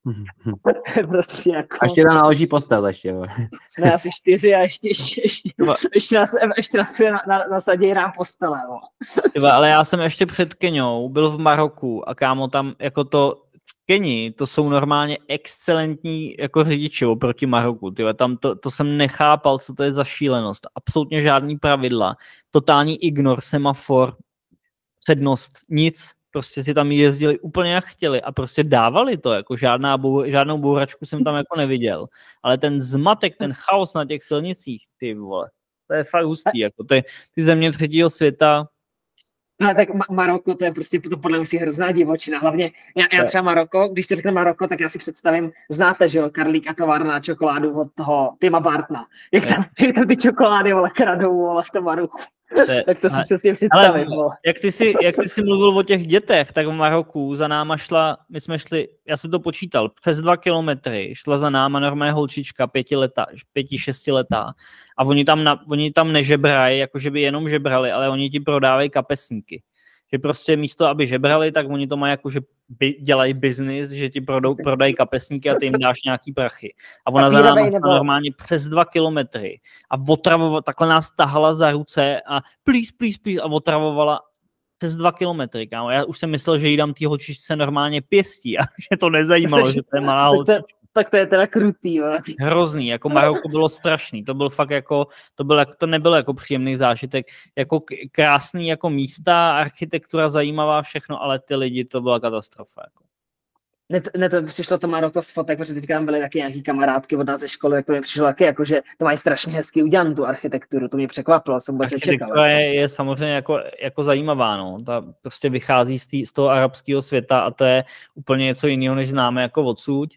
Prostě jako... A ještě tam naloží postel ještě, jo. Ne, asi čtyři a ještě, ještě, ještě, ještě, nas, ještě nas, na, na, nasadí nám postele, jo. Tyba, ale já jsem ještě před Keňou byl v Maroku a kámo tam jako to v Keni, to jsou normálně excelentní jako řidiči oproti Maroku, tyba, tam to, to jsem nechápal, co to je za šílenost, absolutně žádný pravidla, totální ignor, semafor, přednost, nic. Prostě si tam jezdili úplně jak chtěli a prostě dávali to, jako žádná bou, žádnou bouračku jsem tam jako neviděl. Ale ten zmatek, ten chaos na těch silnicích, ty vole, to je fakt hustý, jako ty, ty země třetího světa, No, tak Ma- Maroko, to je prostě to podle mě si hrozná divočina. Hlavně já, já třeba Maroko, když se řekne Maroko, tak já si představím, znáte, že jo, Karlík a továrna na čokoládu od toho Tima Bartna. Jak tam, jak tam ty čokolády, vole, kradou, vole, z toho Maroku. Tak to si přesně představím, ale, vole. jak ty, si, jak ty jsi mluvil o těch dětech, tak v Maroku za náma šla, my jsme šli, já jsem to počítal, přes dva kilometry, šla za náma normálně holčička, pětiletá, pěti, šestiletá a oni tam, na, oni tam nežebrají, jako že by jenom žebrali, ale oni ti prodávají kapesníky. Že prostě místo, aby žebrali, tak oni to mají jako, že by, dělají biznis, že ti prodou, prodají kapesníky a ty jim dáš nějaký prachy. A ona za náma nebo... normálně přes dva kilometry a otravovala, takhle nás tahala za ruce a please, please, please a otravovala přes dva kilometry, kámo. Já už jsem myslel, že jí dám tý holčičce normálně pěstí a že to nezajímalo, že to je malá holčička. Tak to je teda krutý, jo. Hrozný, jako Maroko bylo strašný, to byl fakt jako, to, byl, to nebyl jako příjemný zážitek, jako krásný jako místa, architektura zajímavá, všechno, ale ty lidi, to byla katastrofa. Jako. Ne, ne, to přišlo to Maroko z fotek, protože teďka tam byly taky nějaký kamarádky od nás ze školy, jak to mi přišlo taky, jako, že to mají strašně hezky udělanou tu architekturu, to mě překvapilo, jsem vůbec nečekal. Architektura je, je samozřejmě jako, jako zajímavá, no. Ta prostě vychází z, tý, z toho arabského světa a to je úplně něco jiného, než známe jako odsud.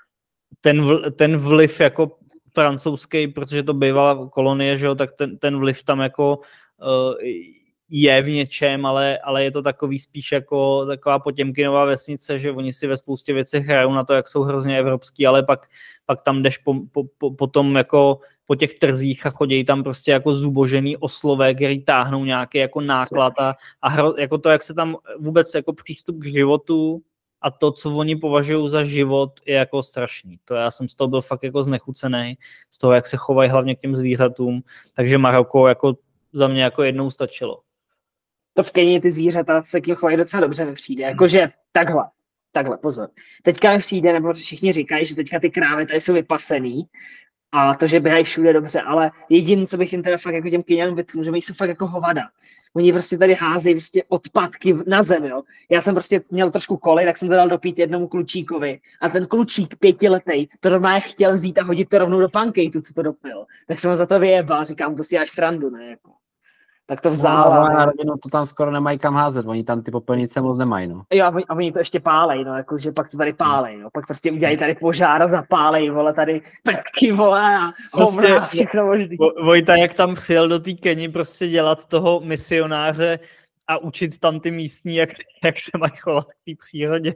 Ten, vl, ten vliv jako francouzský, protože to bývala kolonie, že jo, tak ten, ten vliv tam jako uh, je v něčem, ale, ale je to takový spíš jako taková Potěmkinová vesnice, že oni si ve spoustě věcech hrajou na to, jak jsou hrozně evropský, ale pak, pak tam jdeš po, po, po, potom jako po těch trzích a chodí tam prostě jako zubožený oslové, který táhnou nějaký jako náklad a, a hro, jako to, jak se tam vůbec jako přístup k životu a to, co oni považují za život, je jako strašný. To já jsem z toho byl fakt jako znechucený, z toho, jak se chovají hlavně k těm zvířatům, takže Maroko jako za mě jako jednou stačilo. To v Kenii ty zvířata se k ním chovají docela dobře, mi přijde. Jakože takhle, takhle, pozor. Teďka mi přijde, nebo všichni říkají, že teďka ty krávy tady jsou vypasený a to, že běhají všude dobře, ale jediné, co bych jim teda fakt jako těm Kenianům vytknul, že oni jsou fakt jako hovada. Oni prostě tady házejí prostě odpadky na zem, jo. Já jsem prostě měl trošku koly, tak jsem to dal dopít jednomu klučíkovi a ten klučík pětiletej to normálně chtěl vzít a hodit to rovnou do pankejtu, co to dopil. Tak jsem ho za to vyjebal, říkám, to si až srandu, ne, jako. Tak to vzal. No, na rodinu to tam skoro nemají kam házet, oni tam ty popelnice moc nemají, no. Jo, a oni, a oni to ještě pálej, no, jakože pak to tady pálej, no. Pak prostě udělají tady požár a zapálej, vole, tady prtky, vole, a hovna, prostě, všechno možný. Vojta, jak tam přijel do té Keni prostě dělat toho misionáře a učit tam ty místní, jak, jak se mají chovat v té přírodě.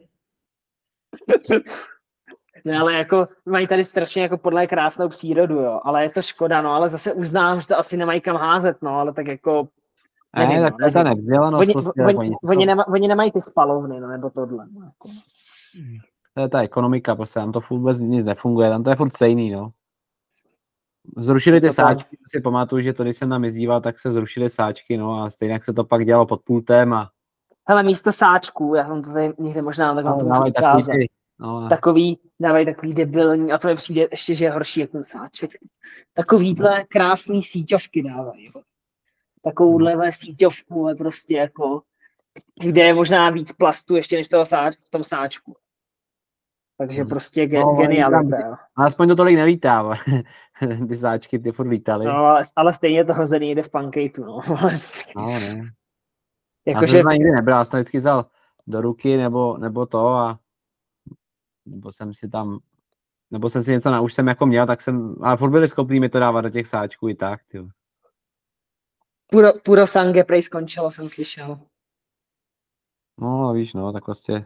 Ne, ale jako mají tady strašně jako podle krásnou přírodu, jo, ale je to škoda, no, ale zase uznám, že to asi nemají kam házet, no, ale tak jako nevím, ne, tak to je ta nevzdělanost. Oni, prostě, oni, oni, oni, nema, oni nemají ty spalovny, no, nebo tohle. No, jako. To je ta ekonomika, prostě tam to vůbec nic nefunguje, tam to je furt stejný, no. Zrušili ty sáčky, si pamatuju, že to, když jsem tam jezdíval, tak se zrušily sáčky, no a stejně se to pak dělalo pod pultem a... Hele, místo sáčků, já jsem to tady někde možná tak no, to můžu ukázat. No, takový, dávají takový debilní, a to mi přijde ještě, že je horší jak ten sáček. Takovýhle krásný síťovky dávají, jo. Takovouhle síťovku, ale prostě jako, kde je možná víc plastu ještě než toho sáč, v tom sáčku. Takže hmm. prostě ge, no, genialita. Aspoň to tolik nelítá, ty sáčky ty furt lítaly. No, ale, ale stejně to hozený jde v pankejtu, no. No, ne. Jako, já že... jsem nikdy nebral, já jsem vždycky vzal do ruky nebo, nebo to a nebo jsem si tam, nebo jsem si něco na, už jsem jako měl, tak jsem, ale furt byli schopní mi to dávat do těch sáčků i tak, tyjo. Puro, puro sangue prej skončilo, jsem slyšel. No, víš, no, tak prostě.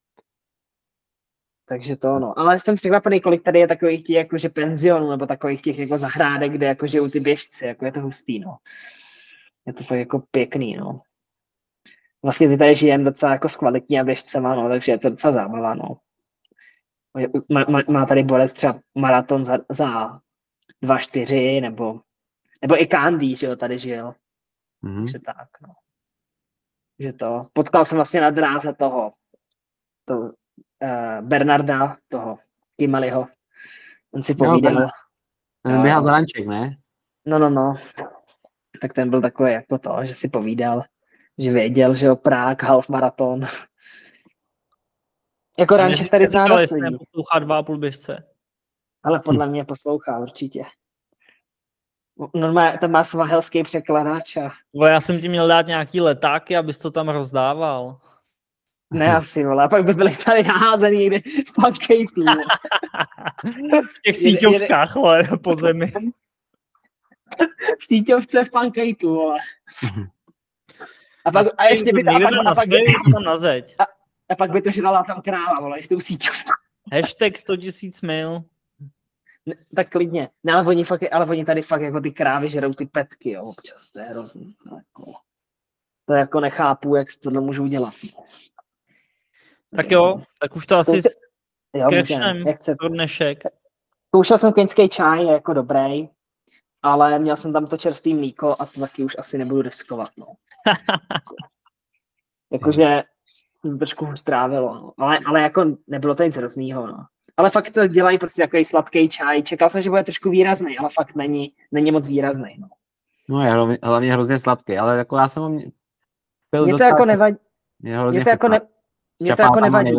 Takže to, no. Ale jsem překvapený, kolik tady je takových těch, jakože penzionů, nebo takových těch jako zahrádek, kde jako žijou ty běžci, jako je to hustý, no. Je to tak jako pěkný, no. Vlastně ty tady žijeme docela jako s kvalitní a běžcema, no, takže je to docela zábava, no. Má, má, má tady borec třeba maraton za, za dva čtyři, nebo, nebo i Candy, že jo, tady žil. Mm-hmm. Takže tak, no. Že to, potkal jsem vlastně na dráze toho, to, uh, Bernarda, toho Kimaliho. On si povídal. No, ten běhal za ranček, ne? No, no, no. Tak ten byl takový jako to, že si povídal, že věděl, že jo, Prák, half maraton. Jako ranček tady zná dost lidí. Poslouchá dva a půl běžce. Ale podle mě poslouchá určitě. Normálně, tam má svahelský překladač a... Vole, já jsem ti měl dát nějaký letáky, abys to tam rozdával. Ne asi, vole, a pak by byli tady naházený někde v pancakeu. V těch síťovkách, vole, po zemi. V síťovce v pancakeu, vole. A, pak, a ještě by to... A pak, a pak, tam na zeď. A, a pak by to žrala tam kráva, vole, s tou síťovkou. Hashtag sto tisíc mil. Ne, tak klidně. Ne, ale oni, fakt, ale oni tady fakt jako ty krávy žerou ty petky, jo, občas, to je hrozný. To jako, to jako nechápu, jak si tohle můžu udělat. Tak jo, tak už to asi skrečnem pro dnešek. Zkoušel jsem keňský čaj, je jako dobrý, ale měl jsem tam to čerstvý mlíko a to taky už asi nebudu riskovat, no. Jakože to trošku hůř trávilo, no. ale, ale jako nebylo to nic hroznýho, no. Ale fakt to dělají prostě takový sladký čaj. Čekal jsem, že bude trošku výrazný, ale fakt není, není moc výrazný, no. No je hlavně, hlavně hrozně sladký, ale jako já jsem ho mě... Mně to jako nevadí. Mně to jako, ne, mě to jako nevadí.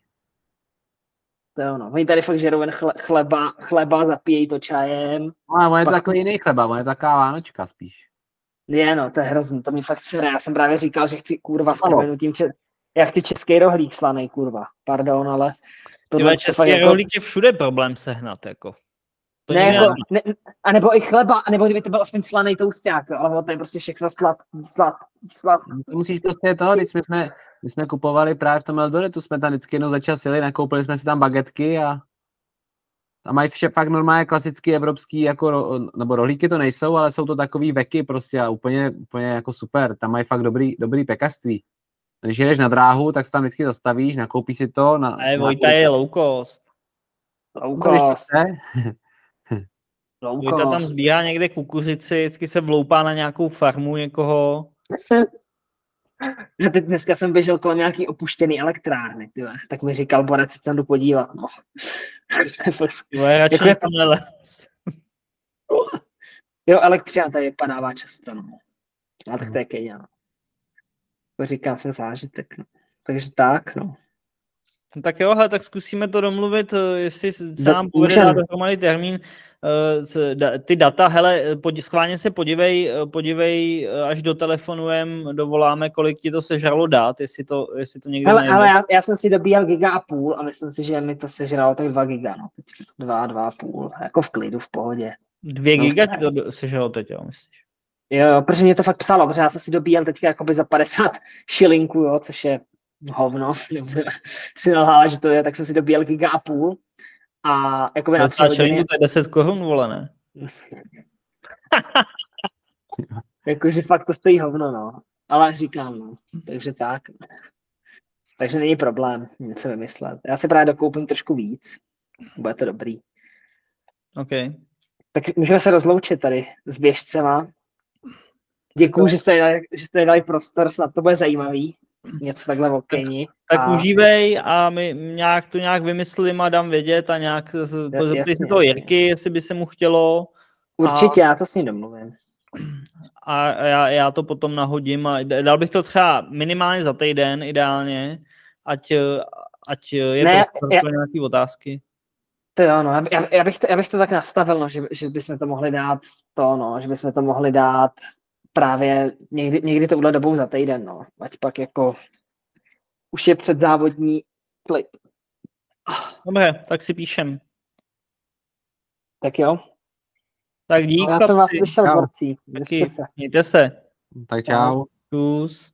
To jo, no. Oni tady fakt žerou jen chleba, chleba, zapíjejí to čajem. No a on je to takový jiný chleba, on je taková vánočka spíš. Je, no, to je hrozný, to mě fakt sere. Já jsem právě říkal, že chci kurva s krvenutím, če... já chci český rohlík slanej, kurva. Pardon, ale... Tyhle český jako... rohlík je všude problém sehnat, jako. To ne, jako, ne, a nebo i chleba, a nebo kdyby to byl aspoň slanej tousták, ale to je prostě všechno slad, slad, slad. To musíš prostě to, když jsme, jsme, když jsme kupovali právě v tom Eldoretu, jsme tam vždycky jednou začal sily, nakoupili jsme si tam bagetky a a mají vše fakt normálně klasický evropský, jako, nebo rohlíky to nejsou, ale jsou to takový veky prostě a úplně, úplně jako super, tam mají fakt dobrý, dobrý pekařství. Když jdeš na dráhu, tak se tam vždycky zastavíš, nakoupíš si to. Na, a je, Vojta je low cost. Low cost. Vojta tam zbíhá někde kukuřici, vždycky se vloupá na nějakou farmu někoho. Já teď dneska jsem běžel kolem nějaký opuštěný elektrárny, tyhle. Tak mi říkal Borec, se tam jdu podívat, no. Tvoje radši jako tam nelez. Jo, elektřina tady padává často, no. A tak to je Kenia, no. To říká fakt zážitek, no. Takže tak, no. Tak jo, hele, tak zkusíme to domluvit, jestli se nám povede dát dohromady termín. Ty data, hele, schválně se podívej, podívej, až dotelefonujem, dovoláme, kolik ti to sežralo dát, jestli to, jestli to někde hele, nejde. Ale já, já jsem si dobíjel giga a půl a myslím si, že mi to sežralo tak dva giga, no. Dva, dva a půl, jako v klidu, v pohodě. Dvě giga ti to sežralo teď, jo, myslíš? Jo, protože mě to fakt psalo, protože já jsem si dobíjel teďka jakoby za padesát šilinků, jo, což je hovno, si nalhála, že to je, tak jsem si dobíjel giga a půl. A jakoby na tři hodiny... to je deset korun, vole, ne? Jakože fakt to stojí hovno, no. Ale říkám, no. Takže tak. Takže není problém něco vymyslet. Já si právě dokoupím trošku víc. Bude to dobrý. OK. Tak můžeme se rozloučit tady s běžcema. Děkuju, že jste, dali, že jste dali prostor, snad to bude zajímavý. Něco takhle v Keni. Tak, tak a... užívej a my nějak to nějak vymyslím a dám vědět a nějak zeptej si toho Jirky, jestli by se mu chtělo. Určitě, a... já to s ním domluvím. A já, já to potom nahodím a dal bych to třeba minimálně za týden ideálně, ať, ať je ne, to já... nějaké otázky. To jo, no, já, já, bych to, já bych to tak nastavil, no, že, že bychom to mohli dát to, no, že bychom to mohli dát právě někdy, někdy touhle dobou za týden, no. Ať pak jako už je předzávodní klip. Dobře, tak si píšem. Tak jo. Tak dík. Já jsem vás slyšel, borci. Mějte se. Tak čau. Čus.